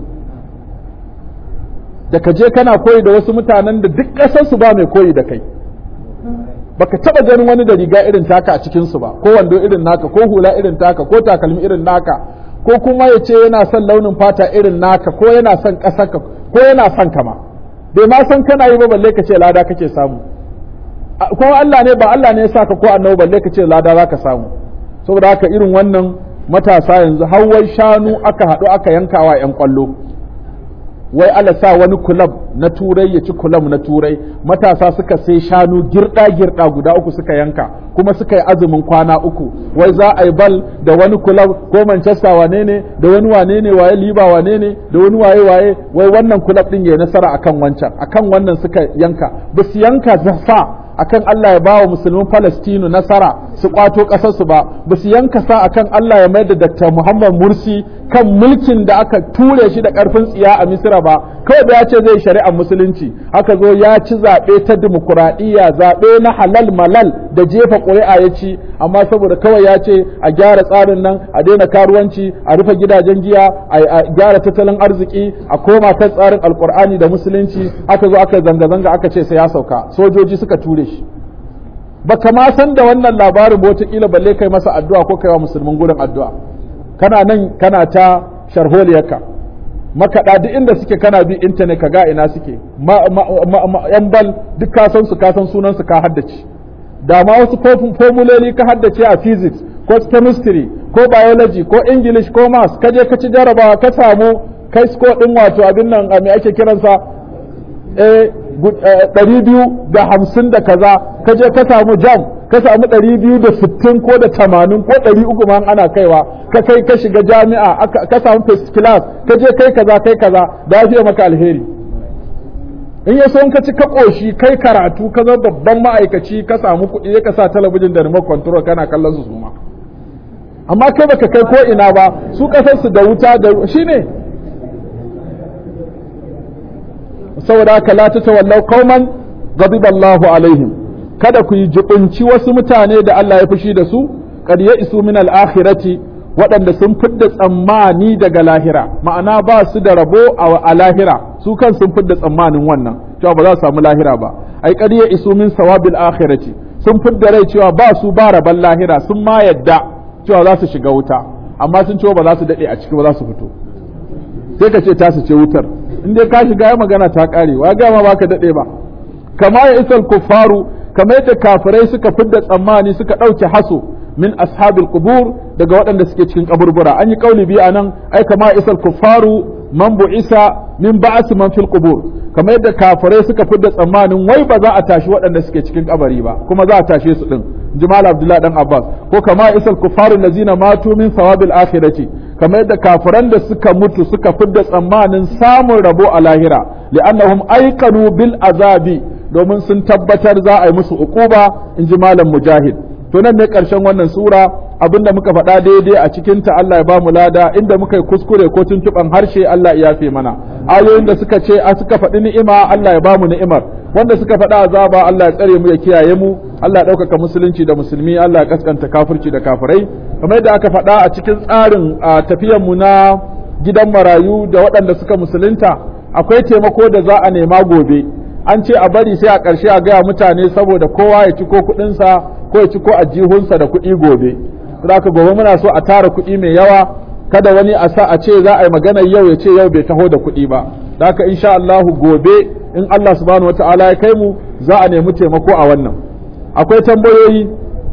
da ka je kana koyi da wasu mutanen da duk ƙasar su ba mai koyi da kai baka taba ganin wani da riga irin taka a cikin su ba ko wando irin naka ko hula irin taka ko takalmi irin naka ko kuma ya ce yana son launin fata irin naka ko yana son ƙasarka ko yana son kama bai ma san kana yi ba balle ka ce lada kake samu ko Allah ne ba Allah ne ya saka ko annabi balle ka ce lada zaka samu saboda haka irin wannan matasa yanzu hawai shanu aka haɗu aka yankawa yan kwallo wai Allah sa wani kulab na turai ya ci kulab na turai matasa suka sai shanu girda girda guda uku suka yanka kuma suka yi azumin kwana uku wai za a yi bal da wani kulab ko Manchester wane ne da wani wane ne waye liba wane ne da wani waye waye wai wannan kulab din yayi nasara akan wancan akan wannan suka yanka ba su yanka sa akan Allah ya bawa musulmin Falastinu nasara su kwato kasar su ba ba su yanka sa akan Allah ya mai da Dr. Muhammad Mursi kan mulkin da aka ture shi da karfin tsiya a Misira ba kawai da ya ce zai shari'ar musulunci aka zo ya ci zaɓe ta dimokuraɗiyya zaɓe na halal malal da jefa ƙuri'a ya ci amma saboda kawai ya ce a gyara tsarin nan a daina karuwanci a rufe gidajen giya a gyara tattalin arziki a koma kan tsarin alkur'ani da musulunci aka zo aka zanga-zanga aka ce sai ya sauka sojoji suka ture shi baka ma san da wannan labarin wataƙila balle kai masa addu'a ko kai wa musulmin gurin addu'a kana nan kana ta sharholiyarka makaɗa duk inda suke kana bi intanet ka ga ina suke yan bal duk ka san su ka san sunan su ka haddace da ma wasu formuloli ka haddace a physics ko chemistry ko biology ko english ko maths ka je ka ci jarabawa ka samu kai score din wato abin nan me ake kiransa eh ɗari biyu da hamsin da kaza ka je ka samu jam ka samu ɗari biyu da sittin ko da tamanin ko ɗari uku ma ana kaiwa ka kai ka shiga jami'a ka samu first class ka je kai kaza kai kaza da ya fiye maka alheri in ya so ka ci ka ƙoshi kai karatu ka zama babban ma'aikaci ka samu kuɗi ka sa talabijin da remote control kana kallon su suma amma kai baka kai ko ina ba su kasar su da wuta da shine saboda haka la tatawallau qauman ghadiba Allahu alaihim kada ku yi jibunci wasu mutane da Allah ya fushi da su kad ya isu min al-akhirati waɗanda sun fidda tsammani daga lahira ma'ana ba su da rabo a lahira su kan sun fidda tsammanin wannan cewa ba za su samu lahira ba ai kad ya isu min sawabil akhirati sun fidda rai cewa ba su ba rabon lahira sun ma yadda cewa za su shiga wuta amma sun ce ba za su dade a ciki ba za su fito sai ka ce ta su ce wutar in dai ka shiga ya magana ta kare wa ga ma baka dade ba kama ya isal kuffaru kamar yadda kafirai suka fidda tsammani suka ɗauke haso min ashabil qubur daga waɗanda suke cikin kaburbura an yi kauli biyu anan ai kama isal kuffaru man bu'isa min ba'as man fil qubur kamar yadda kafirai suka fidda tsammanin wai ba za a tashi waɗanda suke cikin kabari ba kuma za a tashe su din jimal abdullahi dan abbas ko kama isal kuffaru allazina matu min sawabil akhirati kamar yadda kafiran da suka mutu suka fidda tsammanin samun rabo a lahira li'annahum aiqanu bil azabi domin sun tabbatar za a yi musu uquba in ji malam mujahid to nan ne karshen wannan sura abinda muka faɗa daidai a cikin ta Allah ya ba mu lada inda muka yi kuskure ko tuntuban harshe Allah ya yafe mana ayoyin da suka ce a suka faɗi ni'ima Allah ya ba mu ni'imar wanda suka faɗa azaba Allah ya tsare mu ya kiyaye mu Allah ya ɗaukaka musulunci da musulmi Allah ya kaskanta kafirci da kafirai kamar yadda aka faɗa a cikin tsarin tafiyar mu na gidan marayu da waɗanda suka musulunta akwai taimako da za a nema gobe an ce a bari sai a ƙarshe a gaya mutane saboda kowa ya ci ko kuɗinsa ko ya ci ko ajihunsa da kuɗi gobe saboda gobe muna so a tara kuɗi mai yawa kada wani a sa a ce za a yi magana yau ya ce yau bai taho da kuɗi ba da haka insha Allah gobe in Allah subhanahu wataala ya kai mu za a nemi taimako a wannan akwai tambayoyi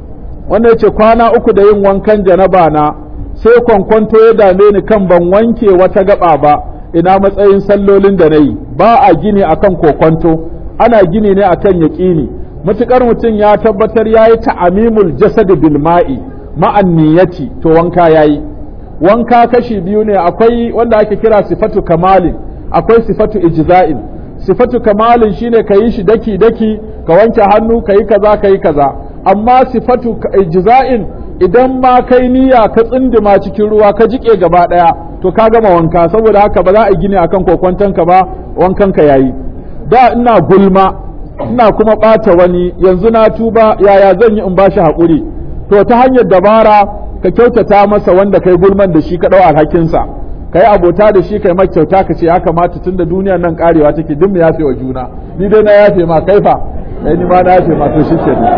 wanda yace kwana uku da yin wankan janaba na sai kwankwanto ya dame ni kan ban wanke wata gaba ba ina matsayin sallolin da na yi ba a gini akan kokwanto ana gini ne akan yaƙini mutukar mutum ya tabbatar ya yi ta'amimul jasad bil ma'i ma'an niyyati to wanka yayi wanka kashi biyu ne akwai wanda ake kira sifatu kamalin akwai sifatu ijza'in sifatu kamalin shine ka yi shi daki daki ka wanke hannu ka yi kaza ka yi kaza amma sifatu ijza'in idan ma kai niyya ka tsindima cikin ruwa ka jike gaba daya to ka gama wanka saboda haka ba za a gini akan kokwantanka ba wankanka yayi da ina gulma ina kuma bata wani yanzu na tuba yaya zan yi in bashi hakuri to ta hanyar dabara ka kyautata masa wanda kai gulman da shi ka dau alhakinsa kai abota da shi kai mai kyauta ka ce ya kamata tunda duniyar nan karewa take duk mu yafe wa juna ni dai na yafe ma kaifa kai ni ma na yafe ma to shikenan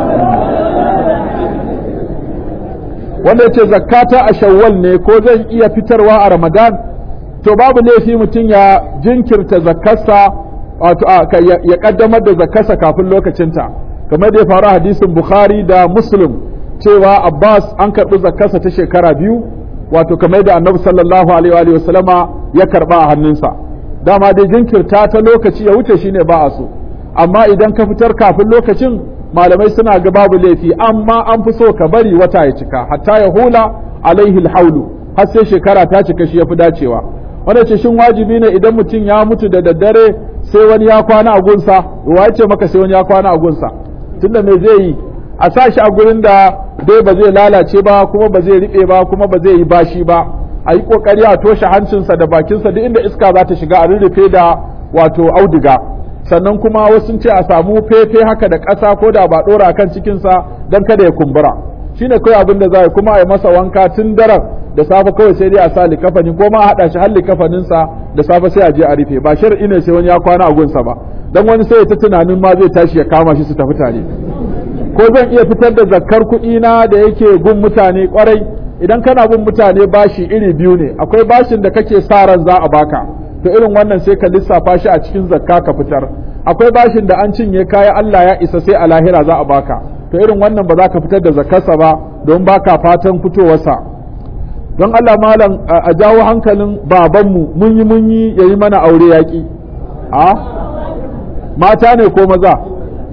wanda yace zakata a shawwal ne ko zan iya fitarwa a ramadan to babu laifi mutum ya jinkirta zakarsa wato ya kaddamar da zakarsa kafin lokacinta kamar da ya faru hadisin bukhari da muslim cewa abbas an karbi zakarsa ta shekara biyu wato kamar da annabi sallallahu alaihi wa sallama ya karba a hannunsa dama dai jinkirta ta lokaci ya wuce shine ba a so amma idan ka fitar kafin lokacin malamai suna ga babu laifi amma an fi so ka bari wata ya cika hatta ya hula alaihi alhaulu har sai shekara ta cika shi yafi dacewa wanda ce shin wajibi ne idan mutum ya mutu da daddare sai wani ya kwana a gunsa wa ce maka sai wani ya kwana a gunsa tunda me zai yi a sa shi a gurin da dai ba zai lalace ba kuma ba zai riɓe ba kuma ba zai yi bashi ba a yi ƙoƙari a toshe hancinsa da bakinsa duk inda iska za ta shiga a rurrufe da wato auduga sannan kuma wasu ce a samu fefe haka da ƙasa ko da ba ɗora kan cikinsa don kada ya kumbura shine kawai abin da za a kuma a yi masa wanka tun daren da safe kawai sai dai a sa likafani ko ma a haɗa shi har likafaninsa da safe sai a je a rufe ba shar'i ne sai wani ya kwana a gunsa ba dan wani sai ya ta tunanin ma zai tashi ya kama shi su tafi tare ko zan iya fitar da zakkar kuɗi na da yake gun mutane kwarai idan kana bin mutane bashi iri biyu ne akwai bashin da kake sa ran za a baka to irin wannan sai ka lissafa shi a cikin zakka ka fitar akwai bashin da an cinye kaya Allah ya isa sai a lahira za a baka to irin wannan ba za ka fitar da zakkarsa ba don baka fatan fitowarsa don Allah malam a jawo hankalin babanmu mun yi mun yi yayi mana aure yaki a mata ne ko maza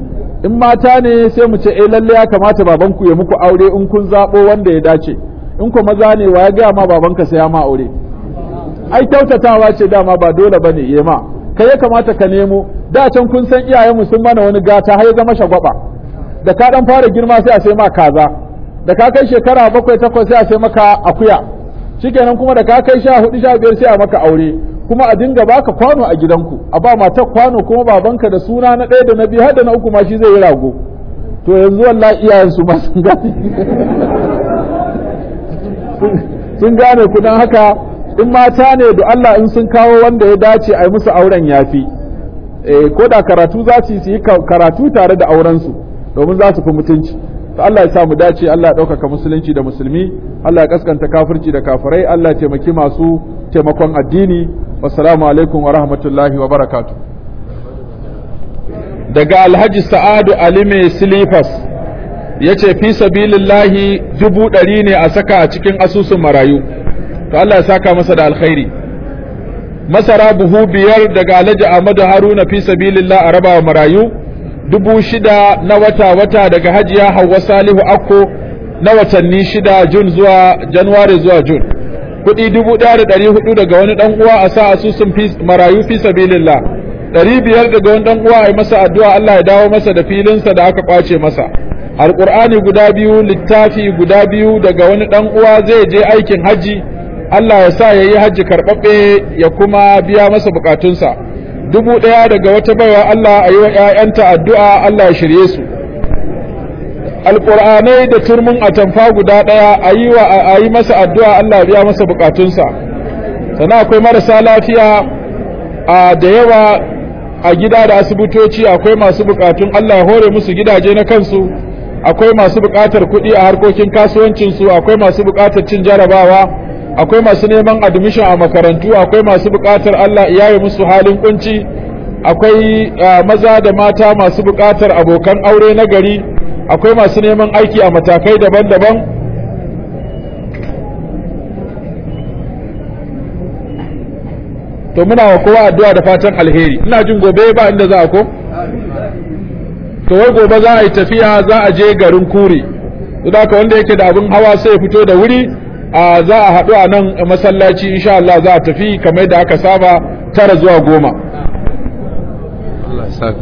in mata ne sai mu ce eh lalle ya kamata babanku ya muku aure in kun zabo wanda ya dace, in ku maza ne wa ya ga ma babanka sai ya ma aure. Ai kyautatawa ce dama ba dole bane ya ma, kai ya kamata ka nemo. Da can kun san iyayenmu sun mana wani gata har ya zama shagwaba, da ka dan fara girma sai a sai ma kaza, da ka kai shekara bakwai takwas sai a sai maka akuya, shikenan kuma da ka kai sha hudu sha biyar sai a maka aure, kuma a dinga baka kwano a gidanku, a ba matar kwano, kuma babanka da suna na ɗaya da na biyu har da na uku ma shi zai yi rago. To yanzu wallahi iyayen su ma sun gane sun gane ku. Dan haka in mata ne da Allah in sun kawo wanda ya dace a yi musu auren yafi, eh ko da karatu za su yi karatu tare da auren su domin za su fi mutunci. To Allah ya sa mu dace, Allah ya ɗaukaka musulunci da musulmi, Allah ya kaskanta kafirci da kafirai, Allah ya taimaki masu taimakon addini. Wassalamu alaikum wa rahmatullahi wa barakatuh. Daga Alhaji Sa'adu Ali mai silifas ya ce fi sabilillahi dubu ɗari ne a saka a cikin asusun marayu. To Allah ya saka masa da alkhairi. Masara buhu biyar daga Alhaji Ahmadu Haruna fi sabilillah a raba wa marayu. Dubu shida na wata-wata daga Hajiya Hauwa Salihu Akko na watanni shida Jun zuwa Januwari zuwa Jun. Kuɗi dubu ɗaya da ɗari hudu daga wani ɗan uwa a sa asusun marayu fi sabilillah. Ɗari biyar daga wani ɗan uwa a yi masa addu'a Allah ya dawo masa da filinsa da aka ƙwace masa. Alƙur'ani guda biyu, littafi guda biyu daga wani ɗan uwa zai je aikin hajji. Allah ya sa ya yi hajji karɓaɓɓe ya kuma biya masa buƙatunsa. Dubu ɗaya daga wata baiwa Allah a yi wa ‘ya'yanta addu'a Allah ya shirye su. Alƙur'anai da turmin atamfa guda ɗaya a yi wa a yi masa addu'a Allah ya biya masa buƙatunsa. Sannan akwai marasa lafiya a da yawa a gida da asibitoci, akwai masu buƙatun Allah ya hore musu gidaje na kansu, akwai masu buƙatar kuɗi a harkokin kasuwancinsu, akwai masu buƙatar cin jarabawa, akwai masu neman admission a makarantu, akwai masu buƙatar Allah ya yi musu halin kunci, akwai maza da mata masu buƙatar abokan aure na gari, akwai masu neman aiki a matakai daban-daban. To muna wa kowa addu'a da fatan alheri. Ina jin gobe ba inda za a ko? To wai gobe za a yi tafiya, za a je garin Kure. Don haka wanda yake da abin hawa sai ya fito da wuri. a za a haɗu a nan masallaci insha Allah za a tafi kamar da aka saba tara zuwa goma.